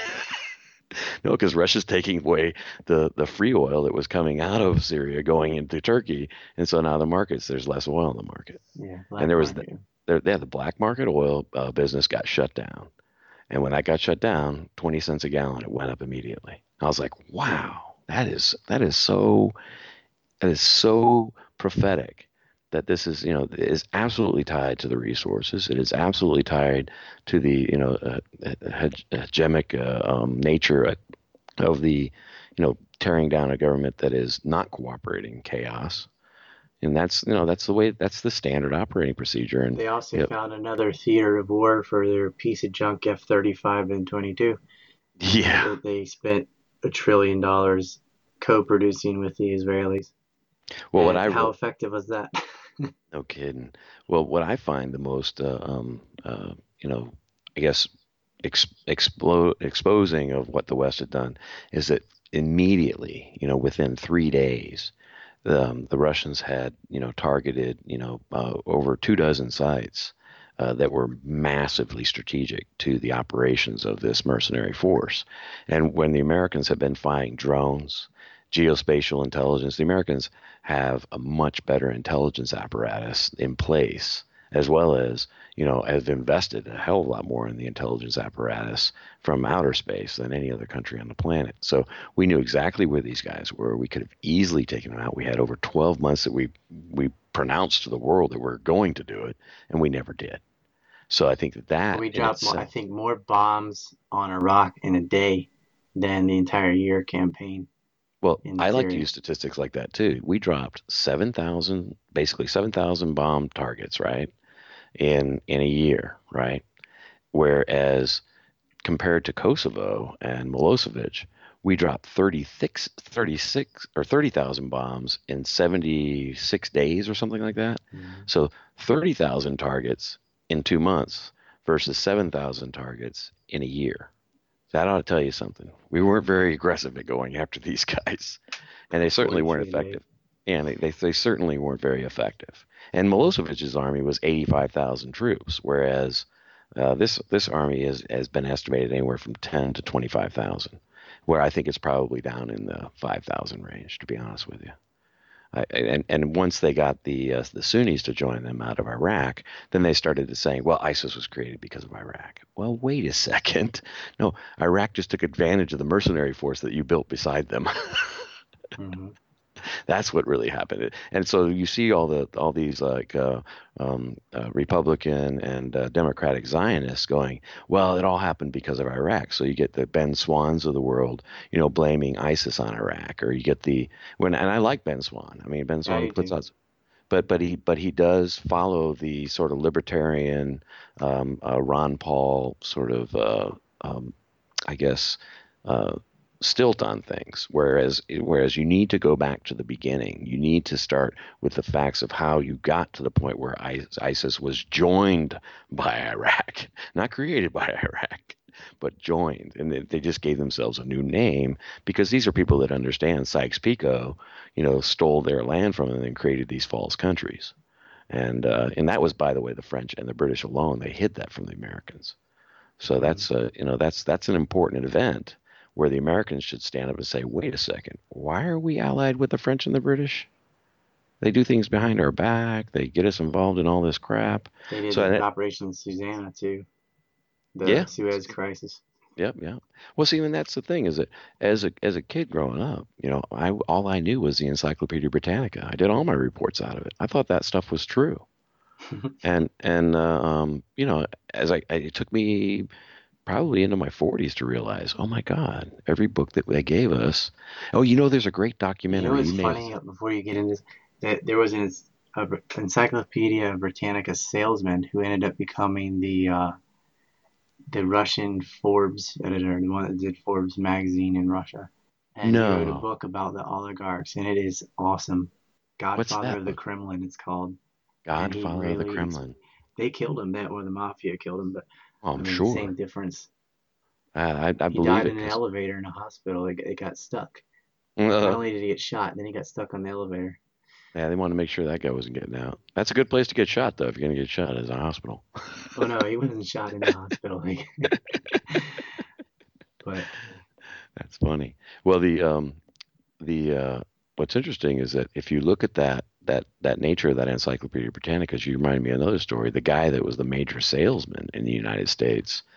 [SPEAKER 3] No, because Russia's taking away the the free oil that was coming out of Syria going into Turkey, and so now the markets there's less oil in the market,
[SPEAKER 4] Yeah,
[SPEAKER 3] and
[SPEAKER 4] black
[SPEAKER 3] there was the,
[SPEAKER 4] market.
[SPEAKER 3] there, yeah, the black market oil uh, business got shut down. And when that got shut down, twenty cents a gallon, it went up immediately. I was like, wow, that is that is so that is so prophetic that this is, you know, is absolutely tied to the resources. It is absolutely tied to the, you know, uh, hege- hegemonic uh, um, nature of the, you know, tearing down a government that is not cooperating, chaos. And that's, you know, that's the way, that's the standard operating procedure. And
[SPEAKER 4] They also
[SPEAKER 3] you know,
[SPEAKER 4] found another theater of war for their piece of junk F thirty-five and twenty-two.
[SPEAKER 3] yeah.
[SPEAKER 4] That they spent a trillion dollars co-producing with the Israelis.
[SPEAKER 3] Well, what
[SPEAKER 4] And
[SPEAKER 3] I
[SPEAKER 4] how
[SPEAKER 3] wrote,
[SPEAKER 4] effective was that?
[SPEAKER 3] no kidding. Well, what I find the most, uh, um, uh, you know, I guess ex- explode exposing of what the West had done is that immediately, you know, within three days, um, the Russians had, you know, targeted, you know, uh, over two dozen sites uh, that were massively strategic to the operations of this mercenary force. And when the Americans have been flying drones, geospatial intelligence, the Americans have a much better intelligence apparatus in place, as well as, you know, have invested a hell of a lot more in the intelligence apparatus from outer space than any other country on the planet. So we knew exactly where these guys were. We could have easily taken them out. We had over twelve months that we we pronounced to the world that we we're going to do it, and we never did. So I think that that
[SPEAKER 4] We
[SPEAKER 3] in
[SPEAKER 4] dropped, more, I
[SPEAKER 3] itself,
[SPEAKER 4] think, more bombs on Iraq in a day than the entire year campaign
[SPEAKER 3] well,
[SPEAKER 4] in
[SPEAKER 3] I like to
[SPEAKER 4] Syria.
[SPEAKER 3] use statistics like that too. We dropped seven thousand, basically seven thousand bomb targets, right, in in a year, right? Whereas compared to Kosovo and Milosevic, we dropped thirty-six, thirty-six or thirty thousand bombs in seventy-six days or something like that.
[SPEAKER 4] Mhm.
[SPEAKER 3] So thirty thousand targets in two months versus seven thousand targets in a year. That ought to tell you something. We weren't very aggressive at going after these guys, and they certainly
[SPEAKER 4] forty
[SPEAKER 3] weren't
[SPEAKER 4] feet a day.
[SPEAKER 3] effective. And they, they, they certainly weren't very effective. And Milosevic's army was eighty-five thousand troops, whereas uh, this this army is, has been estimated anywhere from ten to twenty-five thousand, where I think it's probably down in the five thousand range, to be honest with you. I, and and once they got the uh, the Sunnis to join them out of Iraq, then they started to saying, well, ISIS was created because of Iraq. Well, wait a second. No, Iraq just took advantage of the mercenary force that you built beside them.
[SPEAKER 4] Mhm.
[SPEAKER 3] That's what really happened. And so you see all the all these like uh, um, uh, Republican and uh, Democratic Zionists going, well, it all happened because of Iraq. So you get the Ben Swans of the world, you know, blaming ISIS on Iraq, or you get the when and I like Ben Swan. I mean, Ben
[SPEAKER 4] Yeah,
[SPEAKER 3] Swan
[SPEAKER 4] you
[SPEAKER 3] puts
[SPEAKER 4] do.
[SPEAKER 3] out. But but he but he does follow the sort of libertarian um, uh, Ron Paul sort of uh, um, I guess, uh, stilt on things. Whereas, whereas you need to go back to the beginning. You need to start with the facts of how you got to the point where ISIS was joined by Iraq, not created by Iraq, but joined. And they, they just gave themselves a new name because these are people that understand Sykes-Picot, you know, stole their land from them and created these false countries. And uh, and that was, by the way, the French and the British alone. They hid that from the Americans. So
[SPEAKER 4] Mhm.
[SPEAKER 3] that's uh, you know that's that's an important event where the Americans should stand up and say, wait a second, why are we allied with the French and the British? They do things behind our back. They get us involved in all this crap.
[SPEAKER 4] They did
[SPEAKER 3] So
[SPEAKER 4] that
[SPEAKER 3] and
[SPEAKER 4] with
[SPEAKER 3] it,
[SPEAKER 4] Operation Susanna too, the
[SPEAKER 3] yeah,
[SPEAKER 4] Suez Crisis.
[SPEAKER 3] yep, yeah. Well, see, and that's the thing is that as a as a kid growing up, you know, I all I knew was the Encyclopedia Britannica. I did all my reports out of it. I thought that stuff was true. And and uh, um, you know, as I, I it took me probably into my forties to realize, oh my God, every book that they gave us. Oh, you know, there's a great
[SPEAKER 4] You know
[SPEAKER 3] documentary.
[SPEAKER 4] what's
[SPEAKER 3] You may have,
[SPEAKER 4] funny? Before you get into this, that there was an a Encyclopedia Britannica salesman who ended up becoming the uh, the Russian Forbes editor, the one that did Forbes magazine in Russia. And he wrote a
[SPEAKER 3] no.
[SPEAKER 4] book about the oligarchs, and it is awesome.
[SPEAKER 3] What's
[SPEAKER 4] Godfather
[SPEAKER 3] that
[SPEAKER 4] of the
[SPEAKER 3] book?
[SPEAKER 4] Kremlin, it's called. And he
[SPEAKER 3] Godfather of the
[SPEAKER 4] really,
[SPEAKER 3] Kremlin.
[SPEAKER 4] they killed him, that or the mafia killed him, but
[SPEAKER 3] Oh,
[SPEAKER 4] I
[SPEAKER 3] I'm
[SPEAKER 4] mean, the same
[SPEAKER 3] sure.
[SPEAKER 4] difference.
[SPEAKER 3] I, I, I
[SPEAKER 4] He
[SPEAKER 3] believe
[SPEAKER 4] died
[SPEAKER 3] it
[SPEAKER 4] in an
[SPEAKER 3] because
[SPEAKER 4] elevator in a hospital. It, it got stuck. Not
[SPEAKER 3] uh,
[SPEAKER 4] only did he get shot, then he got stuck on the elevator.
[SPEAKER 3] yeah, they want to make sure that guy wasn't getting out. That's a good place to get shot, though, if you're going to get shot as a hospital.
[SPEAKER 4] Oh no, he wasn't shot in the hospital. But
[SPEAKER 3] That's funny. Well, the um, the uh, what's interesting is that if you look at that that that nature of that Encyclopedia Britannica, you remind me of another story. The guy that was the major salesman in the United States,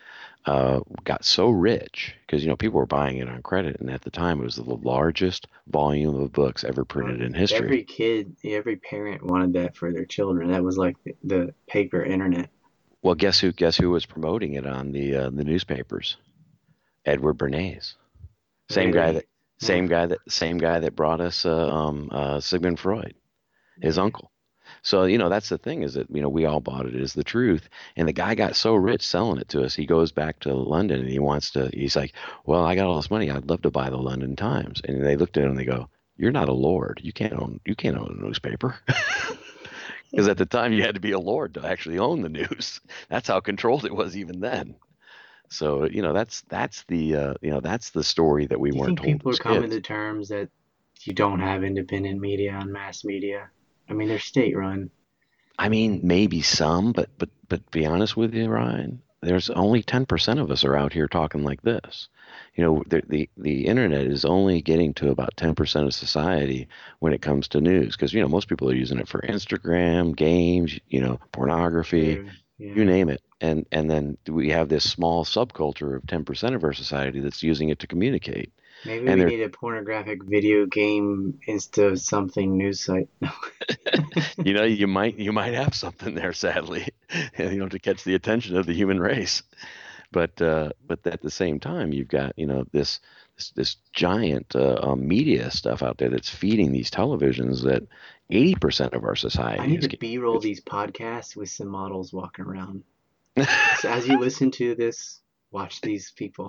[SPEAKER 3] uh, got so rich because you know people were buying it on credit, and at the time it was the largest volume of books ever
[SPEAKER 4] Well,
[SPEAKER 3] printed in history.
[SPEAKER 4] every kid, every parent wanted that for their children. That was like the, the paper internet.
[SPEAKER 3] Well, guess who? Guess who was promoting it on the uh, the newspapers? Edward Bernays, same guy that
[SPEAKER 4] Really? Yeah.
[SPEAKER 3] same guy that same guy that brought us uh, um, uh, Sigmund Freud, his
[SPEAKER 4] Yeah.
[SPEAKER 3] uncle. So, you know, that's the thing is that, you know, we all bought it as the truth. And the guy got so rich selling it to us. He goes back to London and he wants to, he's like, well, I got all this money. I'd love to buy the London Times. And they looked at him and they go, you're not a lord. You can't own, you can't own a newspaper. Because at the time you had to be a lord to actually own the news. That's how controlled it was even then. So, you know, that's, that's the, uh, you know, that's the story that we
[SPEAKER 4] Do you
[SPEAKER 3] weren't
[SPEAKER 4] think
[SPEAKER 3] told
[SPEAKER 4] people are
[SPEAKER 3] as
[SPEAKER 4] coming
[SPEAKER 3] kids.
[SPEAKER 4] to terms that you don't have independent media on mass media? I mean, they're state run.
[SPEAKER 3] I mean, maybe some, but but but be honest with you, Ryan, there's only ten percent of us are out here talking like this. You know, the the, the internet is only getting to about ten percent of society when it comes to news because you know most people are using it for Instagram, games, you know, pornography,
[SPEAKER 4] True.
[SPEAKER 3] you
[SPEAKER 4] Yeah.
[SPEAKER 3] name it. And and then we have this small subculture of ten percent of our society that's using it to communicate.
[SPEAKER 4] Maybe
[SPEAKER 3] And
[SPEAKER 4] we
[SPEAKER 3] they're
[SPEAKER 4] need a pornographic video game insta something news site.
[SPEAKER 3] you know, you might you might have something there, sadly, you know, to catch the attention of the human race. But uh, but at the same time, you've got you know this this, this giant uh, um, media stuff out there that's feeding these televisions that eighty percent of our
[SPEAKER 4] I
[SPEAKER 3] society
[SPEAKER 4] need
[SPEAKER 3] is
[SPEAKER 4] to
[SPEAKER 3] getting.
[SPEAKER 4] B-roll
[SPEAKER 3] It's,
[SPEAKER 4] these podcasts with some models walking around. So as you listen to this, watch these people.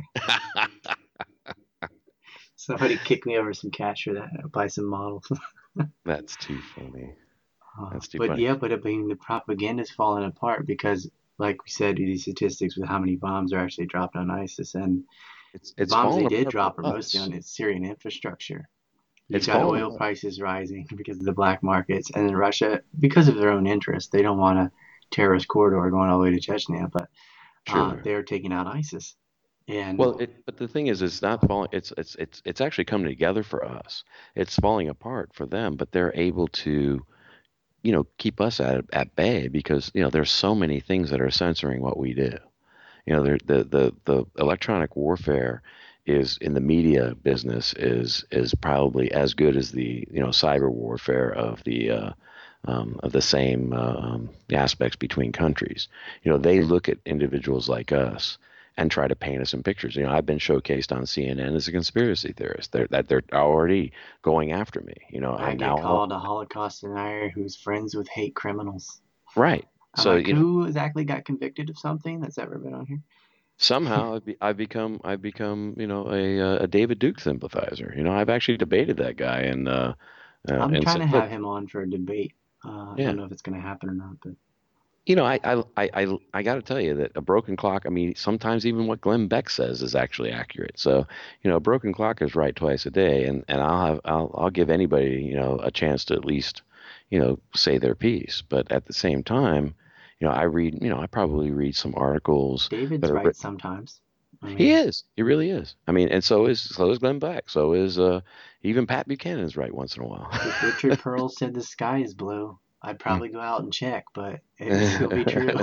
[SPEAKER 4] Somebody kick me over some cash for that. I'll buy some models.
[SPEAKER 3] That's too funny.
[SPEAKER 4] Uh,
[SPEAKER 3] That's too
[SPEAKER 4] but
[SPEAKER 3] funny.
[SPEAKER 4] yeah, but I mean, the propaganda is falling apart because, like we said, these statistics with how many bombs are actually dropped on ISIS, and
[SPEAKER 3] It's
[SPEAKER 4] the
[SPEAKER 3] it's
[SPEAKER 4] bombs they
[SPEAKER 3] falling
[SPEAKER 4] did
[SPEAKER 3] apart for
[SPEAKER 4] drop are mostly
[SPEAKER 3] us.
[SPEAKER 4] on its Syrian infrastructure. You've
[SPEAKER 3] It's
[SPEAKER 4] got
[SPEAKER 3] falling
[SPEAKER 4] oil
[SPEAKER 3] apart.
[SPEAKER 4] prices rising because of the black markets, and then Russia, because of their own interest, they don't want a terrorist corridor going all the way to Chechnya, but uh,
[SPEAKER 3] Sure.
[SPEAKER 4] they're taking out ISIS. And
[SPEAKER 3] Well, it, but the thing is, it's not falling. It's it's it's it's actually coming together for us. It's falling apart for them, but they're able to you know, keep us at at bay because you know there's so many things that are censoring what we do. You know, the the the electronic warfare is in the media business is is probably as good as the you know cyber warfare of the uh, um, of the same uh, um, aspects between countries. You know, they look at individuals like us and try to paint us in pictures. You know, I've been showcased on C N N as a conspiracy theorist. They're, that they're already going after me. You know,
[SPEAKER 4] I
[SPEAKER 3] I'm
[SPEAKER 4] get
[SPEAKER 3] now all
[SPEAKER 4] called a Holocaust denier who's friends with hate criminals.
[SPEAKER 3] right.
[SPEAKER 4] I'm
[SPEAKER 3] So
[SPEAKER 4] like,
[SPEAKER 3] you know,
[SPEAKER 4] who exactly got convicted of something that's ever been on here?
[SPEAKER 3] somehow I've, be, I've become I've become you know a uh, a David Duke sympathizer. You know, I've actually debated that guy and uh, uh,
[SPEAKER 4] I'm
[SPEAKER 3] and
[SPEAKER 4] trying
[SPEAKER 3] said,
[SPEAKER 4] to
[SPEAKER 3] look,
[SPEAKER 4] have him on for a debate. Uh, I
[SPEAKER 3] yeah,
[SPEAKER 4] don't know if it's going to happen or not, but
[SPEAKER 3] you know, I I I I, I got to tell you that a broken clock. I mean, sometimes even what Glenn Beck says is actually accurate. So you know, a broken clock is right twice a day, and and I'll have I'll I'll give anybody you know a chance to at least you know say their piece. But at the same time, you know, I read you know I probably read some articles that
[SPEAKER 4] David's
[SPEAKER 3] are
[SPEAKER 4] right
[SPEAKER 3] written.
[SPEAKER 4] sometimes. I
[SPEAKER 3] He
[SPEAKER 4] mean,
[SPEAKER 3] is. He really is. I mean, and so is so is Glenn Beck. So is uh even Pat Buchanan's right once in a while.
[SPEAKER 4] if Richard Pearl said the sky is blue, I'd
[SPEAKER 3] Mm.
[SPEAKER 4] probably go out and check, but it would still be true.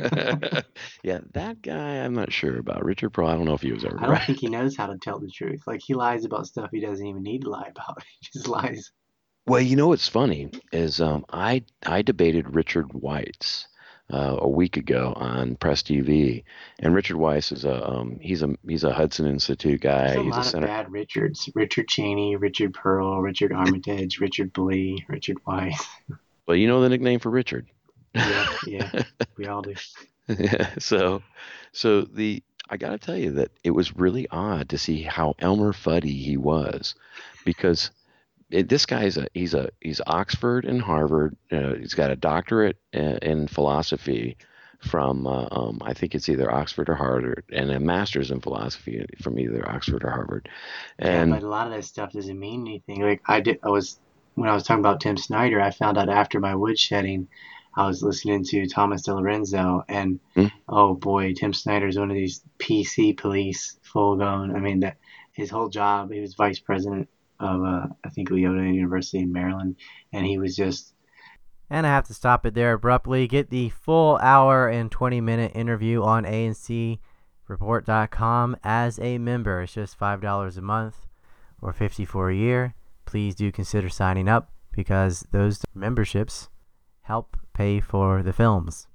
[SPEAKER 3] Yeah, that guy I'm not sure about. Richard Pearl, I don't know if he was ever
[SPEAKER 4] I don't
[SPEAKER 3] right.
[SPEAKER 4] think he knows how to tell the truth. Like, he lies about stuff he doesn't even need to lie about. He just lies.
[SPEAKER 3] Well, you know what's funny is um I I debated Richard Weiss uh, a week ago on Press T V, and Richard Weiss is a um he's a he's a Hudson Institute
[SPEAKER 4] There's
[SPEAKER 3] guy.
[SPEAKER 4] a
[SPEAKER 3] He's a
[SPEAKER 4] lot of
[SPEAKER 3] center.
[SPEAKER 4] bad Richards. Richard Cheney, Richard Pearl, Richard Armitage, Richard Blee, Richard Weiss.
[SPEAKER 3] Well, you know the nickname for Richard.
[SPEAKER 4] Yeah, yeah, we all do.
[SPEAKER 3] Yeah, so, so the I got to tell you that it was really odd to see how Elmer Fudd he was, because it, this guy's a he's a he's Oxford and Harvard. Uh, he's got a doctorate in, in philosophy from uh, um, I think it's either Oxford or Harvard, and a master's in philosophy from either Oxford or Harvard.
[SPEAKER 4] Yeah,
[SPEAKER 3] And
[SPEAKER 4] but a lot of that stuff doesn't mean anything. Like I did, I was when I was talking about Tim Snyder, I found out after my woodshedding, I was listening to Thomas DiLorenzo, and
[SPEAKER 3] mm,
[SPEAKER 4] oh boy, Tim Snyder's one of these P C police, full blown. I mean, that his whole job, he was vice president of uh, I think Leota University in Maryland, and he was just
[SPEAKER 1] And I have to stop it there abruptly. Get the full hour and twenty minute interview on A N C report dot com as a member. It's just five dollars a month or fifty dollars for a year. Please do consider signing up because those memberships help pay for the films.